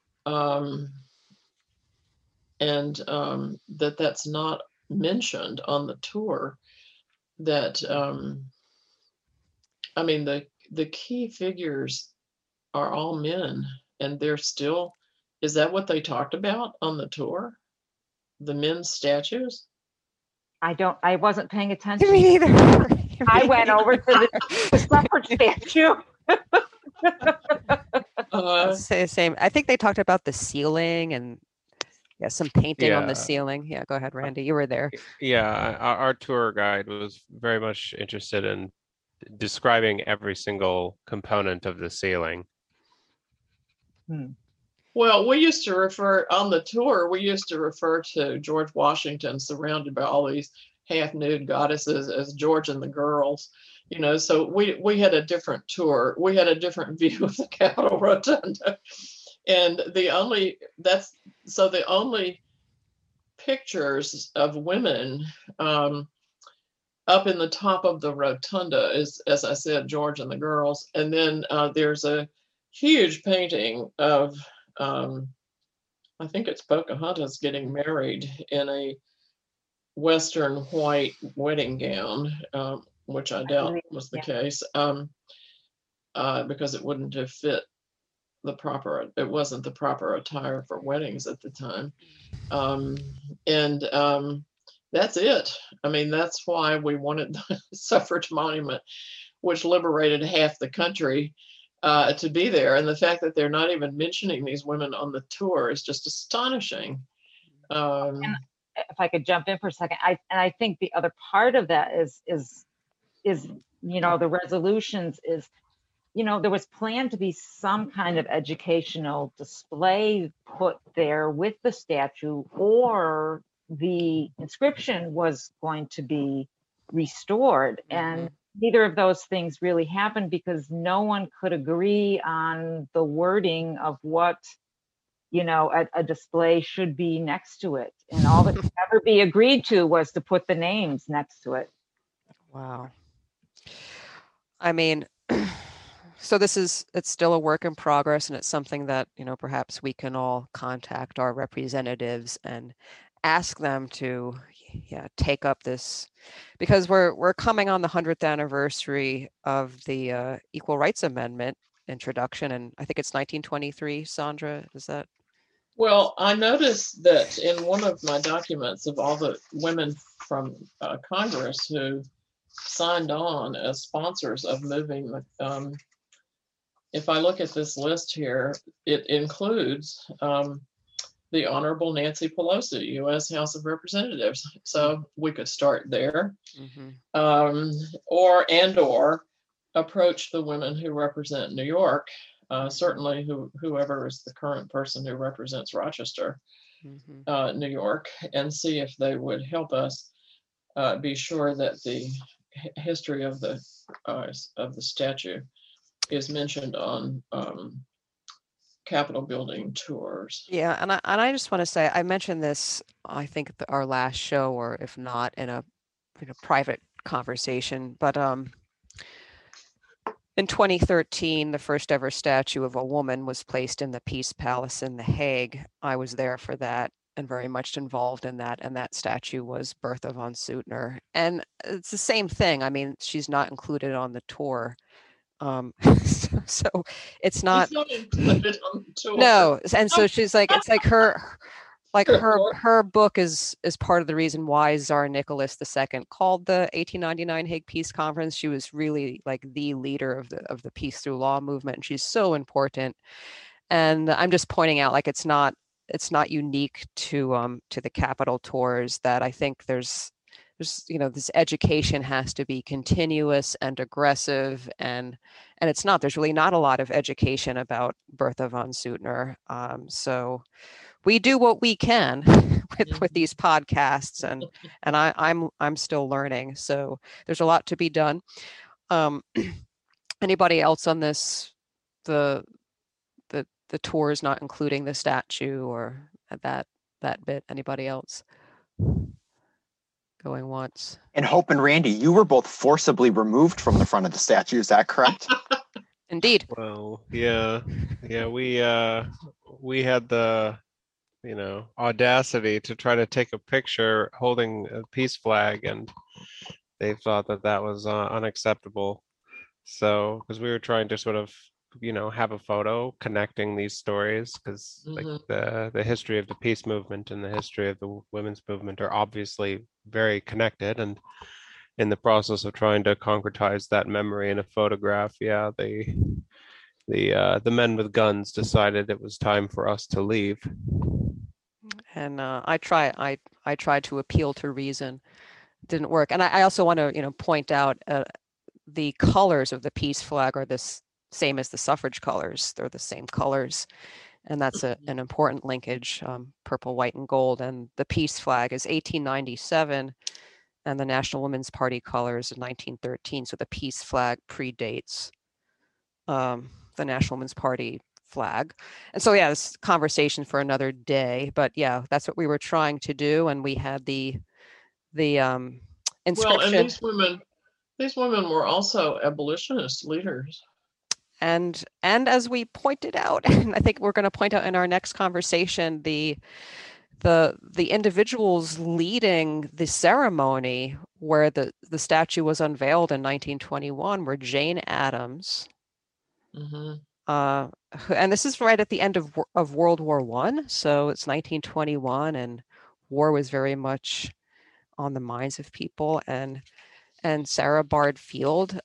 That's not mentioned on the tour. That the key figures are all men, and they're still, is that what they talked about on the tour? The men's statues? I wasn't paying attention. Me neither. I went over to the suffrage statue. Say the same. I think they talked about the ceiling and some painting on the Yeah. ceiling. Yeah, go ahead, Randy. You were there. Yeah, our tour guide was very much interested in describing every single component of the ceiling. Well, we used to refer on the tour, we used to refer to George Washington surrounded by all these half-nude goddesses as George and the girls. So we had a different tour. We had a different view of the Capitol Rotunda. And the only pictures of women up in the top of the rotunda is, as I said, George and the girls. And then there's a huge painting of, I think it's Pocahontas getting married in a Western white wedding gown, which I doubt was the case, because it wouldn't have fit it wasn't the proper attire for weddings at the time. That's it. I mean, that's why we wanted the suffrage monument, which liberated half the country, to be there. And the fact that they're not even mentioning these women on the tour is just astonishing. And if I could jump in for a second, I think the other part of that is the resolutions is, there was planned to be some kind of educational display put there with the statue, or the inscription was going to be restored. And neither of those things really happened because no one could agree on the wording of what, a display should be next to it. And all that could ever be agreed to was to put the names next to it. Wow. I mean, so it's still a work in progress, and it's something that, perhaps we can all contact our representatives and ask them to take up this, because we're coming on the 100th anniversary of the Equal Rights Amendment introduction, and I think it's 1923. Sandra, is that? Well, I noticed that in one of my documents of all the women from Congress who signed on as sponsors of moving, if I look at this list here, it includes the Honorable Nancy Pelosi, U.S. House of Representatives. So we could start there, or approach the women who represent New York. Certainly, whoever is the current person who represents Rochester, New York, and see if they would help us be sure that the history of the statue is mentioned on Capitol building tours. Yeah, and I just want to say, I mentioned this, I think, at our last show, or if not, in a private conversation, but in 2013, the first ever statue of a woman was placed in the Peace Palace in The Hague. I was there for that and very much involved in that, and that statue was Bertha von Suttner. And it's the same thing. I mean, she's not included on the tour. So it's not included on the tour. No, and so she's like, it's like her book is part of the reason why Tsar Nicholas II called the 1899 Hague Peace Conference. She was really like the leader of the peace through law movement, and she's so important. And I'm just pointing out, like, it's not unique to the Capitol tours, that I think there's this education has to be continuous and aggressive, and it's not. There's really not a lot of education about Bertha von Suttner. So we do what we can with these podcasts, and I'm still learning. So there's a lot to be done. Anybody else on this? The tours not including the statue or that bit? Anybody else? Going once. And Hope and Randy, you were both forcibly removed from the front of the statue. Is that correct? Indeed. Well, yeah, we had the audacity to try to take a picture holding a peace flag, and they thought that was unacceptable. So, because we were trying to sort of have a photo connecting these stories, because like the history of the peace movement and the history of the women's movement are obviously very connected, and in the process of trying to concretize that memory in a photograph, yeah, the men with guns decided it was time for us to leave. And I tried to appeal to reason. Didn't work. And I also want to, point out the colors of the peace flag are this same as the suffrage colors. They're the same colors. And that's an important linkage, purple, white, and gold. And the peace flag is 1897, and the National Women's Party colors in 1913. So the peace flag predates the National Women's Party flag. And so, yeah, this conversation for another day. But yeah, that's what we were trying to do. And we had the inscription. Well, and these women were also abolitionist leaders. And as we pointed out, and I think we're going to point out in our next conversation, the individuals leading the ceremony where the statue was unveiled in 1921 were Jane Addams. Mm-hmm. And this is right at the end of World War I. So it's 1921, and war was very much on the minds of people. And Sarah Bard Field,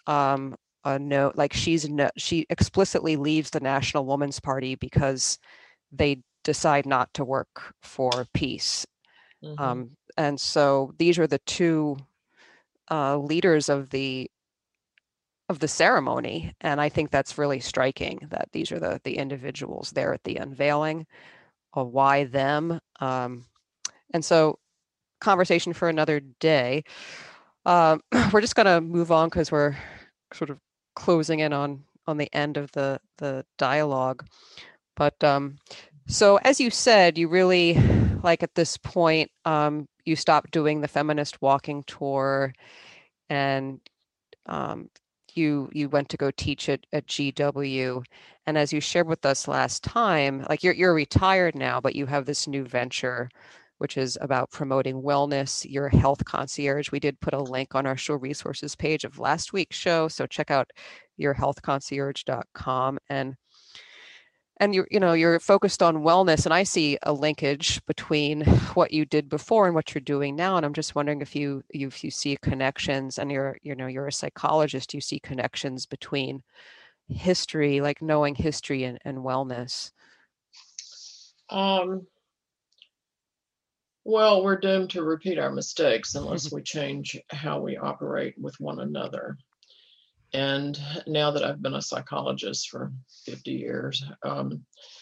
she explicitly leaves the National Women's Party because they decide not to work for peace. Mm-hmm. And so these are the two leaders of the ceremony. And I think that's really striking that these are the individuals there at the unveiling. Why them? And so conversation for another day. We're just going to move on because we're sort of closing in on the end of the dialogue. But so as you said, you really, like at this point, you stopped doing the feminist walking tour, and you went to go teach at GW. And as you shared with us last time, like you're retired now, but you have this new venture, which is about promoting wellness, your health concierge. We did put a link on our show resources page of last week's show, so check out yourhealthconcierge.com. And you're focused on wellness, and I see a linkage between what you did before and what you're doing now. And I'm just wondering if you see connections, and you're a psychologist, you see connections between history, like knowing history and wellness. Well, we're doomed to repeat our mistakes unless we change how we operate with one another. And now that I've been a psychologist for 50 years, one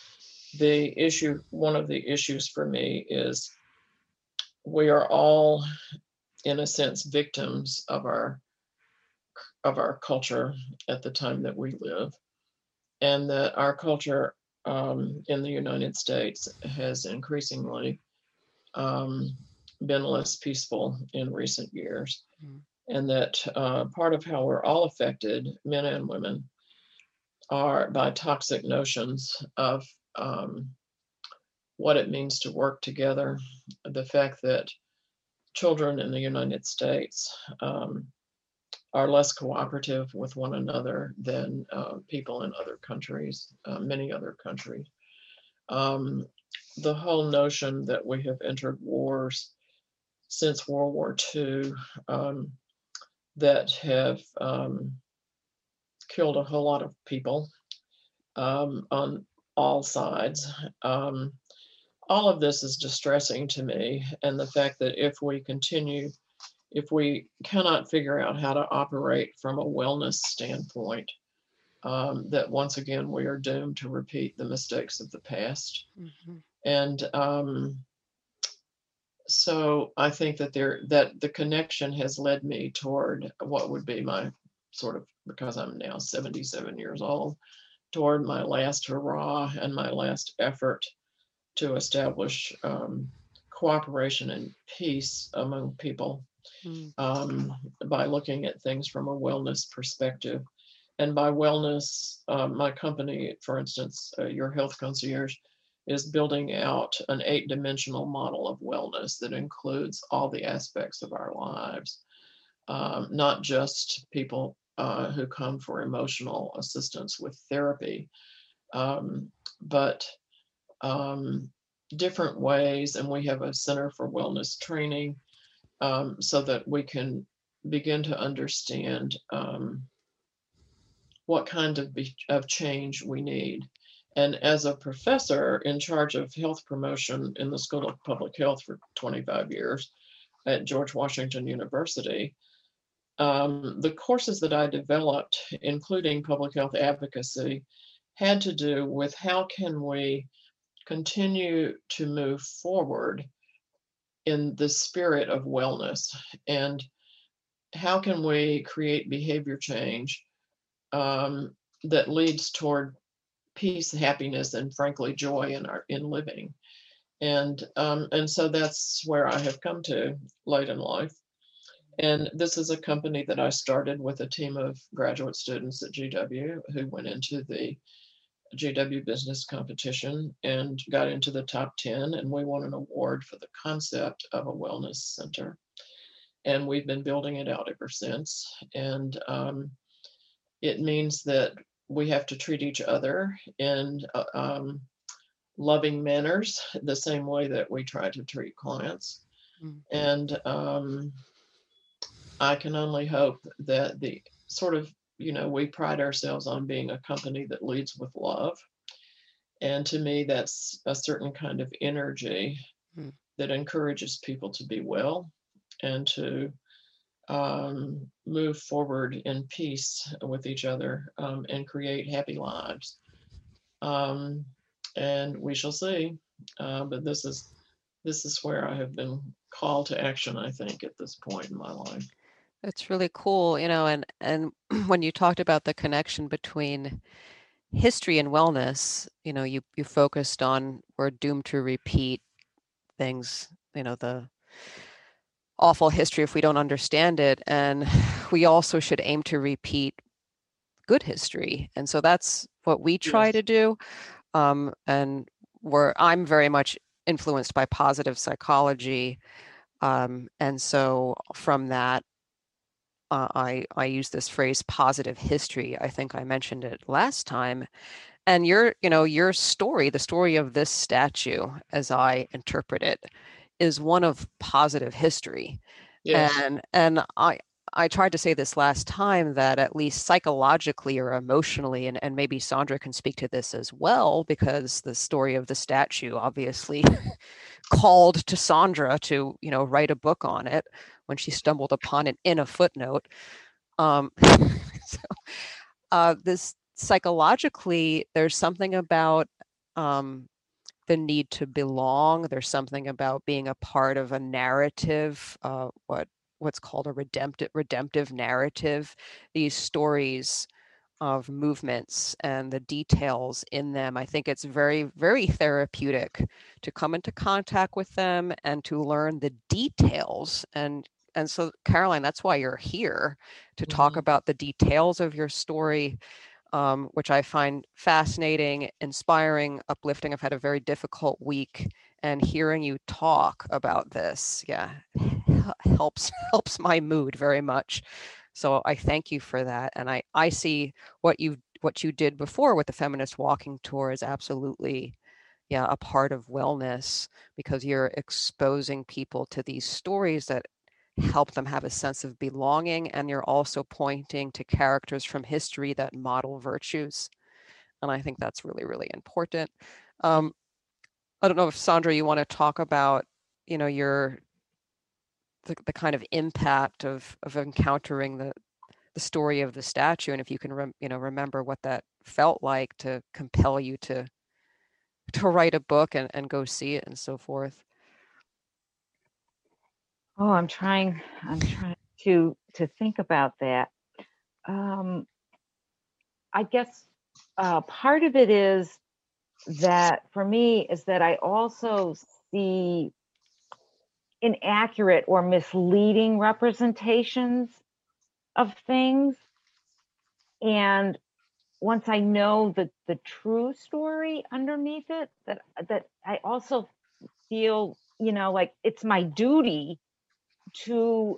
of the issues for me is we are all, in a sense, victims of our culture at the time that we live, and that our culture in the United States has increasingly been less peaceful in recent years. And that part of how we're all affected, men and women, are by toxic notions of what it means to work together. The fact that children in the United States are less cooperative with one another than people in other countries, many other countries. The whole notion that we have entered wars since World War II that have killed a whole lot of people on all sides. All of this is distressing to me, and the fact that if we cannot figure out how to operate from a wellness standpoint, that once again we are doomed to repeat the mistakes of the past. Mm-hmm. And so I think that the connection has led me toward what would be my sort of, because I'm now 77 years old, toward my last hurrah and my last effort to establish cooperation and peace among people by looking at things from a wellness perspective. And by wellness, my company, for instance, Your Health Concierge, is building out an 8-dimensional model of wellness that includes all the aspects of our lives, not just people who come for emotional assistance with therapy, but different ways. And we have a Center for Wellness Training so that we can begin to understand what kind of change we need. And as a professor in charge of health promotion in the School of Public Health for 25 years at George Washington University, the courses that I developed, including public health advocacy, had to do with how can we continue to move forward in the spirit of wellness, and how can we create behavior change that leads toward peace, happiness, and frankly joy in living. And so that's where I have come to late in life. And this is a company that I started with a team of graduate students at GW who went into the GW business competition and got into the top 10, and we won an award for the concept of a wellness center. And we've been building it out ever since. And it means that we have to treat each other in loving manners, the same way that we try to treat clients. And I can only hope that the sort of, we pride ourselves on being a company that leads with love. And to me, that's a certain kind of energy that encourages people to be well and to move forward in peace with each other and create happy lives. And we shall see. But this is where I have been called to action, I think, at this point in my life. It's really cool, and when you talked about the connection between history and wellness, you focused on we're doomed to repeat things, the awful history if we don't understand it, and we also should aim to repeat good history. And so that's what we try to do. And I'm very much influenced by positive psychology. And so from that, I use this phrase positive history. I think I mentioned it last time. And your story, the story of this statue, as I interpret it, is one of positive history. Yes. And I tried to say this last time that at least psychologically or emotionally, and maybe Sandra can speak to this as well, because the story of the statue obviously called to Sandra to, write a book on it when she stumbled upon it in a footnote. This psychologically, there's something about the need to belong. There's something about being a part of a narrative, what's called a redemptive narrative. These stories of movements and the details in them, I think it's very, very therapeutic to come into contact with them and to learn the details. And so, Caroline, that's why you're here, to talk about the details of your story, which I find fascinating, inspiring, uplifting. I've had a very difficult week, and hearing you talk about this, helps my mood very much. So I thank you for that. And I see what you did before with the Feminist Walking Tour is absolutely, a part of wellness, because you're exposing people to these stories that help them have a sense of belonging. And you're also pointing to characters from history that model virtues. And I think that's really, really important. I don't know if, Sandra, you want to talk about, the kind of impact of encountering the story of the statue, and if you can remember what that felt like to compel you to write a book and go see it and so forth. Oh, I'm trying to think about that. I guess part of it is that for me is that I also see inaccurate or misleading representations of things. And once I know the true story underneath it, that I also feel, like it's my duty to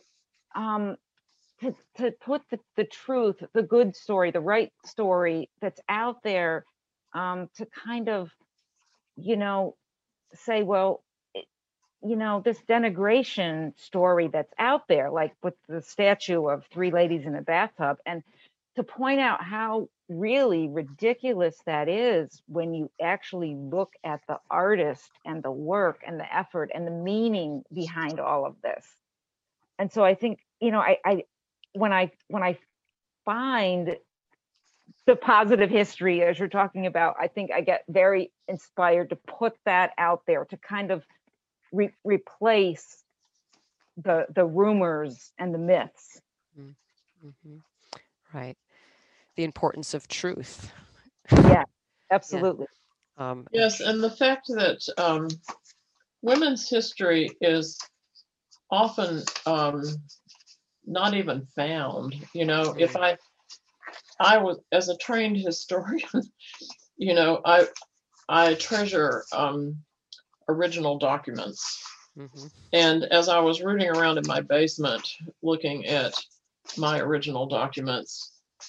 put the truth, the good story, the right story that's out there, to kind of, say, well, this denigration story that's out there, like with the statue of three ladies in a bathtub, and to point out how really ridiculous that is when you actually look at the artist and the work and the effort and the meaning behind all of this. And so I think, I when I find the positive history as you're talking about, I think I get very inspired to put that out there to kind of replace the rumors and the myths. Mm-hmm. Right. The importance of truth. Yeah, absolutely. Yes, and the fact that women's history is often not even found. If I was, as a trained historian, I treasure original documents. Mm-hmm. And as I was rooting around in my basement looking at my original documents,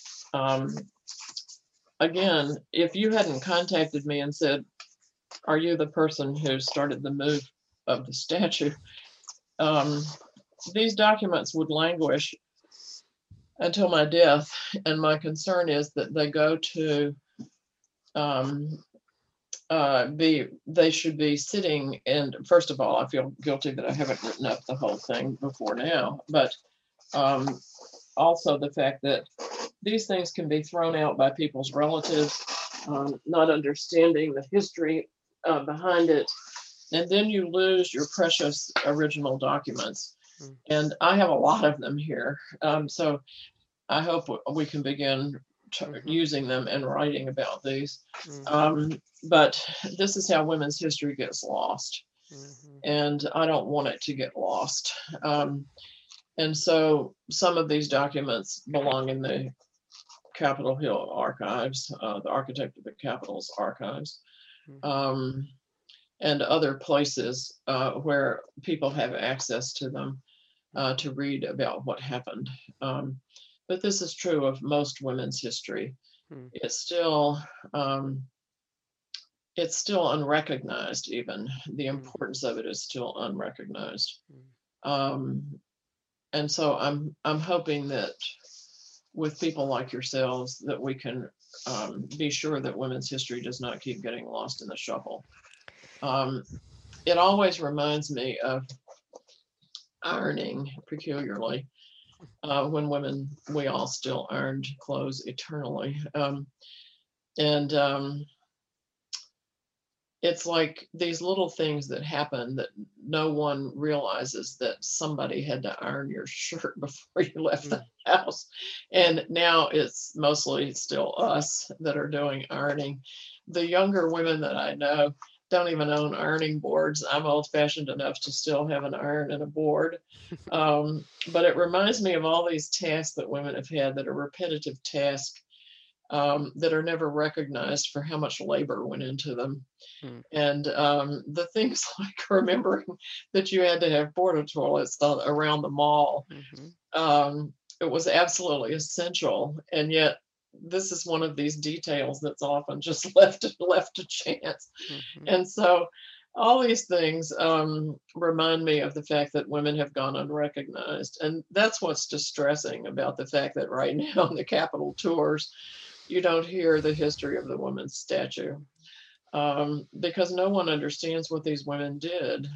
again, if you hadn't contacted me and said, "Are you the person who started the move of the statue?" These documents would languish until my death. And my concern is that they go to they should be sitting. And first of all, I feel guilty that I haven't written up the whole thing before now, but also the fact that these things can be thrown out by people's relatives, not understanding the history behind it. And then you lose your precious original documents. And I have a lot of them here. So I hope we can begin using them and writing about these. But this is how women's history gets lost. And I don't want it to get lost. And so some of these documents belong in the Capitol Hill archives, the Architect of the Capitol's archives, and other places where people have access to them to read about what happened. But this is true of most women's history. It's still unrecognized. Even the importance of it is still unrecognized. And so I'm hoping that with people like yourselves that we can be sure that women's history does not keep getting lost in the shuffle. It always reminds me of ironing, peculiarly, when we all still ironed clothes eternally. It's like these little things that happen that no one realizes that somebody had to iron your shirt before you left the house. And now it's mostly still us that are doing ironing. The younger women that I know don't even own ironing boards. I'm old-fashioned enough to still have an iron and a board. But it reminds me of all these tasks that women have had that are repetitive tasks that are never recognized for how much labor went into them. And the things like remembering that you had to have porta toilets around the mall, it was absolutely essential. And yet this is one of these details that's often just left to chance. And so all these things remind me of the fact that women have gone unrecognized. And that's what's distressing about the fact that right now in the Capitol tours, you don't hear the history of the women's statue because no one understands what these women did.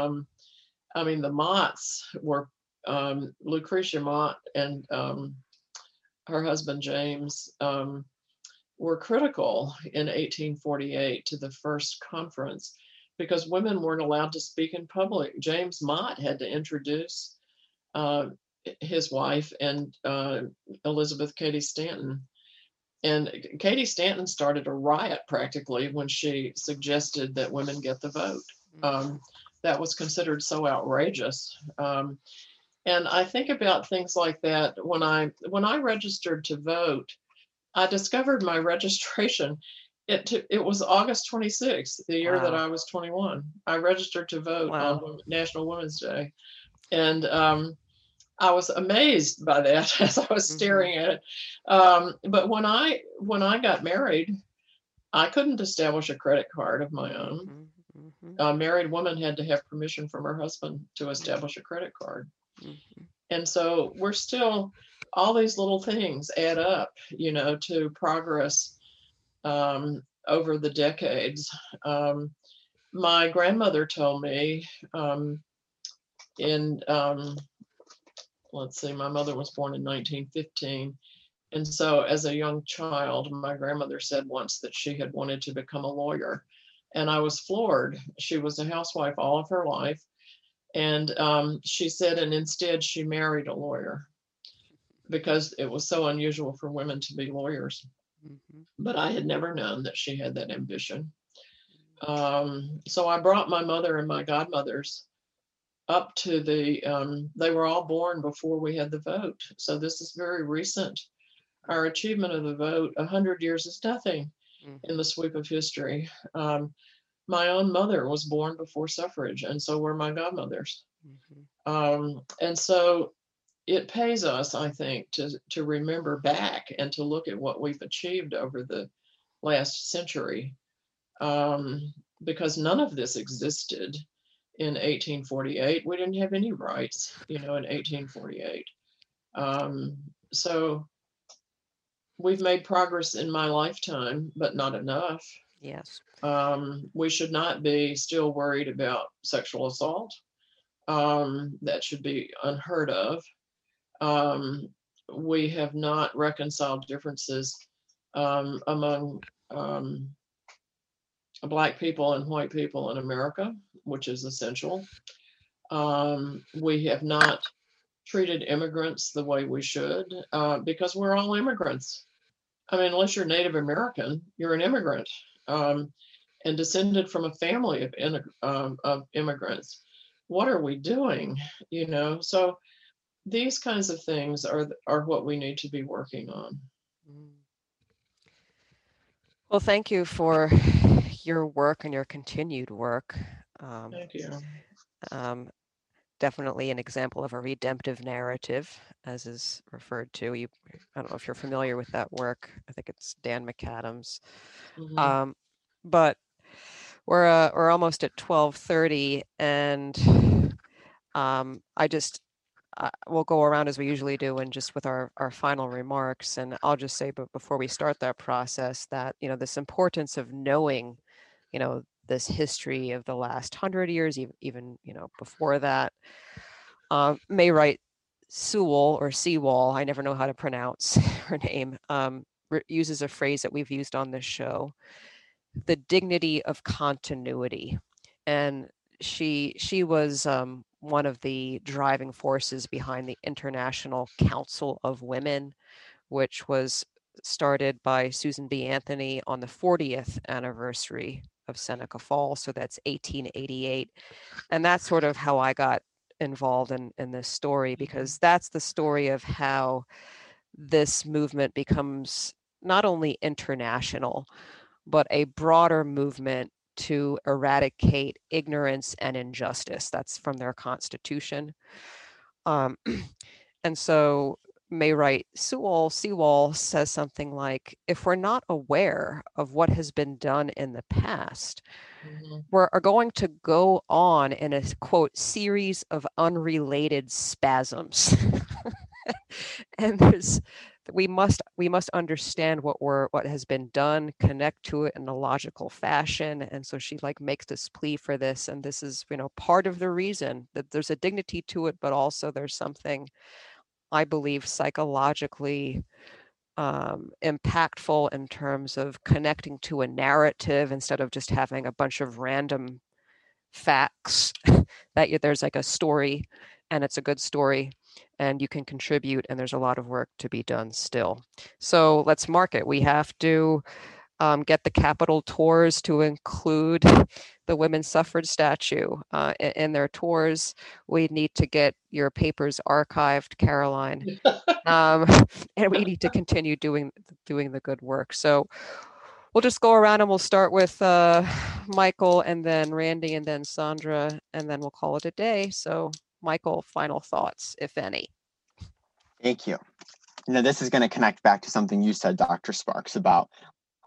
I mean, the Motts were Lucretia Mott and her husband James were critical in 1848 to the first conference because women weren't allowed to speak in public. James Mott had to introduce his wife and Elizabeth Cady Stanton. And Cady Stanton started a riot practically when she suggested that women get the vote. That was considered so outrageous. And I think about things like that. When I registered to vote, I discovered my registration. It was August 26th, the year that I was 21. I registered to vote on National Women's Day. And I was amazed by that as I was staring at it. But when I got married, I couldn't establish a credit card of my own. Mhm. married woman had to have permission from her husband to establish a credit card. Mhm. And so we're still, all these little things add up, to progress over the decades. My grandmother told me in, let's see, my mother was born in 1915. And so as a young child, my grandmother said once that she had wanted to become a lawyer. And I was floored. She was a housewife all of her life. And she said, and instead she married a lawyer because it was so unusual for women to be lawyers. Mhm. But I had never known that she had that ambition. So I brought my mother and my godmothers up to they were all born before we had the vote. So this is very recent. Our achievement of the vote, 100 years is nothing in the sweep of history. My own mother was born before suffrage, and so were my godmothers. And so it pays us, I think, to remember back and to look at what we've achieved over the last century, because none of this existed in 1848. We didn't have any rights, in 1848. So we've made progress in my lifetime, but not enough. Yes. We should not be still worried about sexual assault. That should be unheard of. We have not reconciled differences among Black people and white people in America, which is essential. We have not treated immigrants the way we should because we're all immigrants. I mean, unless you're Native American, you're an immigrant and descended from a family of immigrants. What are we doing? So these kinds of things are what we need to be working on. Well, thank you for your work and your continued work. Thank you. Definitely an example of a redemptive narrative, as is referred to. I don't know if you're familiar with that work. I think it's Dan McAdams. Mhm. But we're almost at 12:30, and we'll go around as we usually do, and just with our final remarks. And I'll just say, but before we start that process, that this importance of knowing, this history of the last 100 years, even before that. May Wright Sewall or Seawall, I never know how to pronounce her name, uses a phrase that we've used on this show, the dignity of continuity. And she was one of the driving forces behind the International Council of Women, which was started by Susan B. Anthony on the 40th anniversary of Seneca Falls. So that's 1888. And that's sort of how I got involved in this story, because that's the story of how this movement becomes not only international, but a broader movement to eradicate ignorance and injustice. That's from their constitution. And so May Wright Seawall says something like, if we're not aware of what has been done in the past, we're going to go on in a, quote, series of unrelated spasms. And we must understand what has been done, connect to it in a logical fashion. And so she makes this plea for this, and this is part of the reason that there's a dignity to it, but also there's something, I believe, psychologically impactful in terms of connecting to a narrative instead of just having a bunch of random facts. That there's a story, and it's a good story, and you can contribute, and there's a lot of work to be done still. So let's mark it. We have to get the Capitol tours to include the women's suffrage statue in their tours. We need to get your papers archived, Caroline, and we need to continue doing the good work. So we'll just go around, and we'll start with Michael, and then Randy, and then Sandra, and then we'll call it a day. So Michael, final thoughts, if any. Thank you. This is going to connect back to something you said, Dr. Sparks, about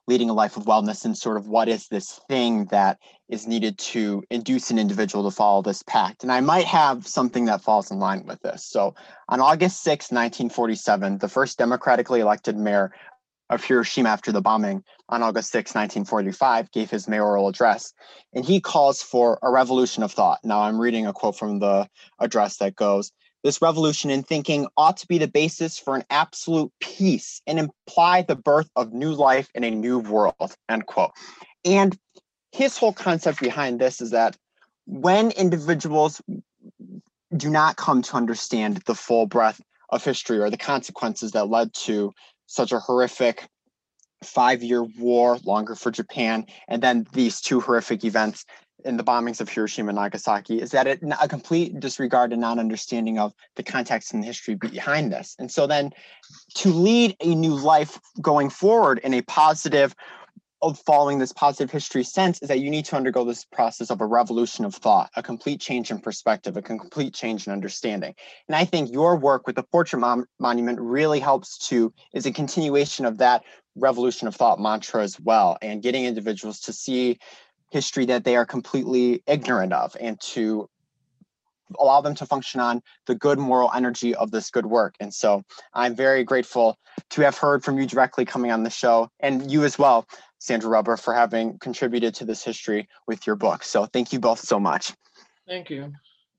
leading a life of wellness and sort of what is this thing that is needed to induce an individual to follow this pact. And I might have something that falls in line with this. So on August 6, 1947, the first democratically elected mayor of Hiroshima after the bombing on August 6, 1945, gave his mayoral address. And he calls for a revolution of thought. Now I'm reading a quote from the address that goes, "This revolution in thinking ought to be the basis for an absolute peace and imply the birth of new life in a new world," end quote. And his whole concept behind this is that when individuals do not come to understand the full breadth of history or the consequences that led to such a horrific 5-year war, longer for Japan, and then these two horrific events in the bombings of Hiroshima and Nagasaki, is that a complete disregard and non-understanding of the context and the history behind this. And so then to lead a new life going forward in a positive, of following this positive history sense, is that you need to undergo this process of a revolution of thought, a complete change in perspective, a complete change in understanding. And I think your work with the Portrait Monument really is a continuation of that revolution of thought mantra as well, and getting individuals to see history that they are completely ignorant of and to allow them to function on the good moral energy of this good work. And so I'm very grateful to have heard from you directly coming on the show, and you as well, Sandra Weber, for having contributed to this history with your book. So thank you both so much. Thank you.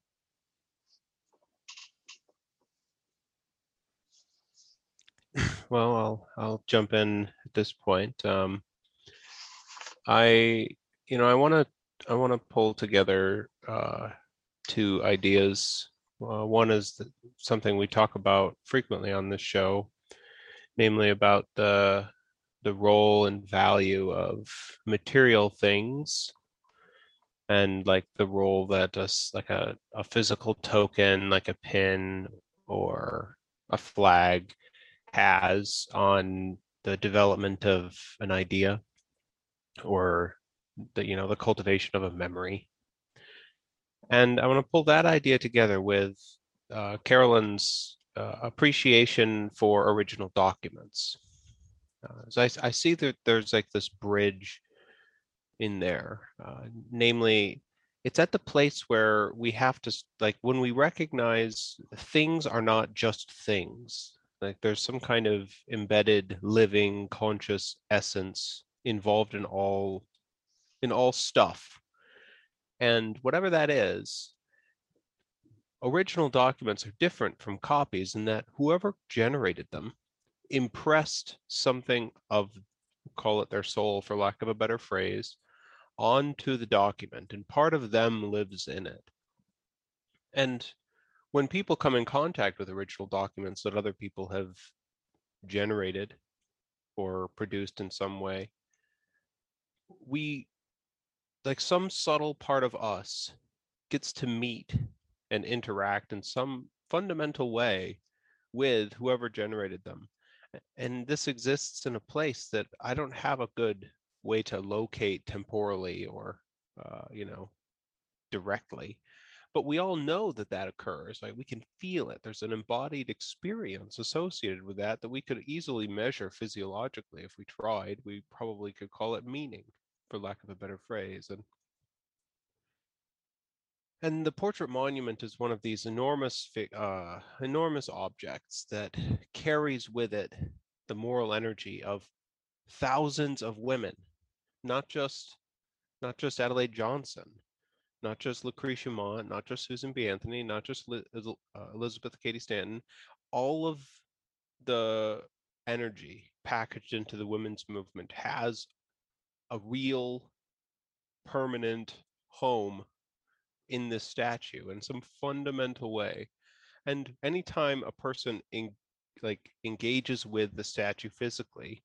Well, I'll jump in at this point. I want to pull together two ideas. One is something we talk about frequently on this show, namely about the role and value of material things, and like the role that like a physical token, like a pin or a flag, has on the development of an idea or the cultivation of a memory. And I want to pull that idea together with Carolyn's appreciation for original documents. So I see that there's like this bridge in there, namely, it's at the place where we have to, like, when we recognize things are not just things, like there's some kind of embedded, living, conscious essence involved in all stuff. And whatever that is, original documents are different from copies in that whoever generated them impressed something of, call it their soul for lack of a better phrase, onto the document, and part of them lives in it. And when people come in contact with original documents that other people have generated or produced in some way, we, like, some subtle part of us gets to meet and interact in some fundamental way with whoever generated them. And this exists in a place that I don't have a good way to locate temporally or, directly. But we all know that that occurs, right? We can feel it. There's an embodied experience associated with that we could easily measure physiologically if we tried. We probably could call it meaning, for lack of a better phrase. And the Portrait Monument is one of these enormous objects that carries with it the moral energy of thousands of women, not just Adelaide Johnson, not just Lucretia Mott, not just Susan B. Anthony, not just Elizabeth Cady Stanton. All of the energy packaged into the women's movement has a real permanent home in this statue in some fundamental way. And anytime a person engages with the statue physically,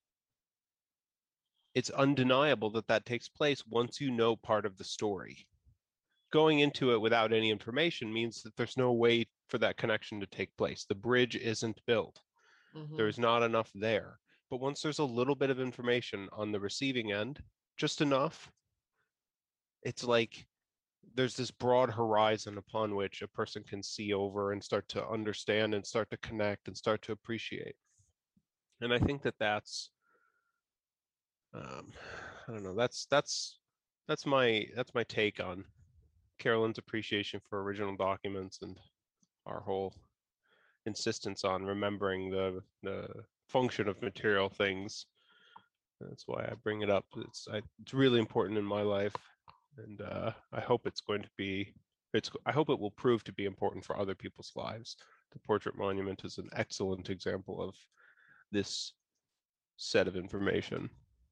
it's undeniable that that takes place once you know part of the story. Going into it without any information means that there's no way for that connection to take place. The bridge isn't built. Mhm. There's not enough there. But once there's a little bit of information on the receiving end, just enough, it's like there's this broad horizon upon which a person can see over and start to understand and start to connect and start to appreciate. And I think that that's I don't know. That's my take on Carolyn's appreciation for original documents and our whole insistence on remembering the function of material things. That's why I bring it up. It's really important in my life, and I hope it's going to be. I hope it will prove to be important for other people's lives. The portrait monument is an excellent example of this set of information.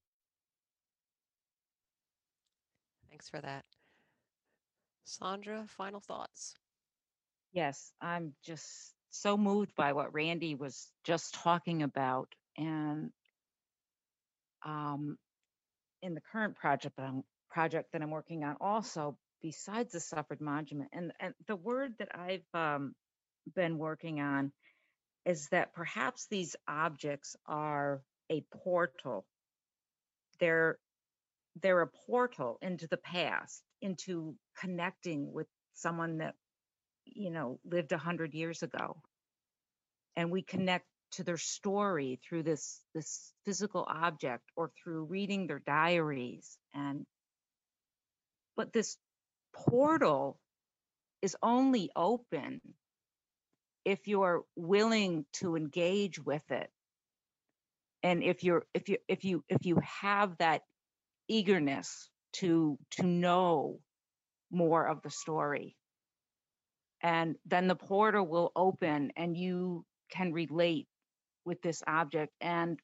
Thanks for that. Sandra, final thoughts? Yes, I'm just so moved by what Randy was just talking about. And in the current project that I'm working on also, besides the suffered monument, and the word that I've been working on is that perhaps these objects are a portal. They're a portal into the past, into connecting with someone that, lived 100 years ago. And we connect to their story through this physical object or through reading their diaries. But this portal is only open if you're willing to engage with it. And if you have that eagerness to know more of the story, and then the portal will open and you can relate with this object. And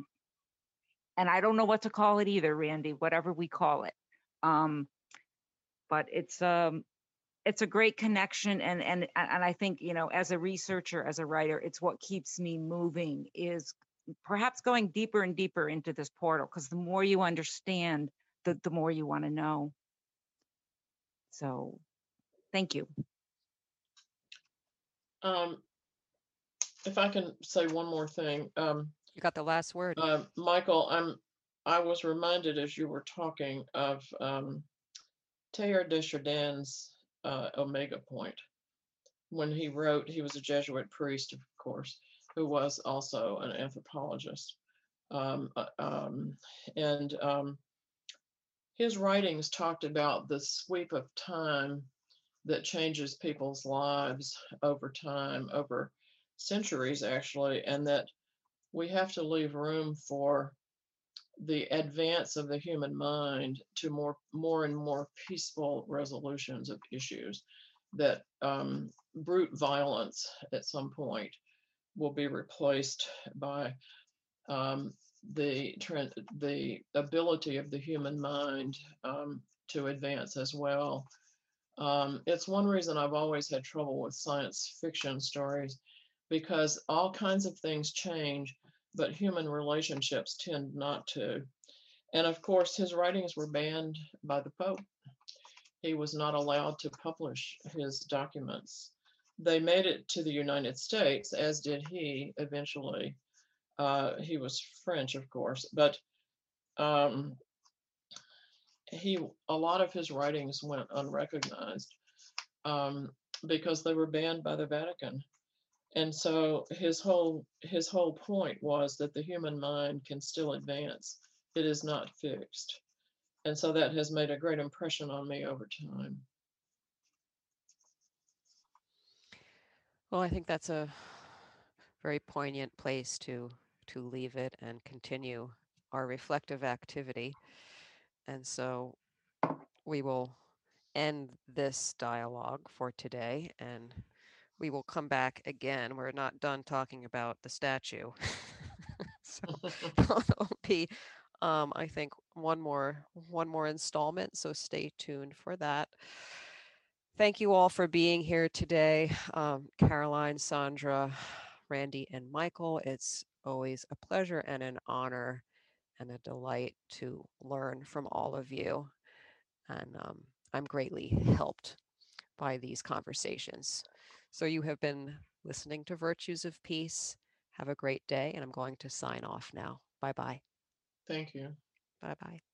I don't know what to call it either, Randy, whatever we call it. But it's a great connection. And I think, as a researcher, as a writer, it's what keeps me moving, is perhaps going deeper and deeper into this portal, because the more you understand, the more you want to know. So thank you. If I can say one more thing, You got the last word. Michael, I was reminded as you were talking of Teilhard de Chardin's Omega Point. When he wrote, he was a Jesuit priest, of course, who was also an anthropologist. His writings talked about the sweep of time that changes people's lives over time, over centuries actually, and that we have to leave room for the advance of the human mind to more and more peaceful resolutions of issues, that brute violence at some point will be replaced by the ability of the human mind to advance as well. It's one reason I've always had trouble with science fiction stories, because all kinds of things change, but human relationships tend not to. And of course, his writings were banned by the Pope. He was not allowed to publish his documents. They made it to the United States, as did he eventually. He was French, of course, but a lot of his writings went unrecognized because they were banned by the Vatican. And so his whole point was that the human mind can still advance. It is not fixed. And so that has made a great impression on me over time. Well, I think that's a very poignant place to leave it and continue our reflective activity. And so we will end this dialogue for today, and we will come back again. We're not done talking about the statue. So it'll be, I think, one more installment. So stay tuned for that. Thank you all for being here today. Caroline, Sandra, Randy, and Michael. It's always a pleasure and an honor and a delight to learn from all of you. And I'm greatly helped by these conversations. So you have been listening to Virtues of Peace. Have a great day, and I'm going to sign off now. Bye-bye. Thank you. Bye-bye.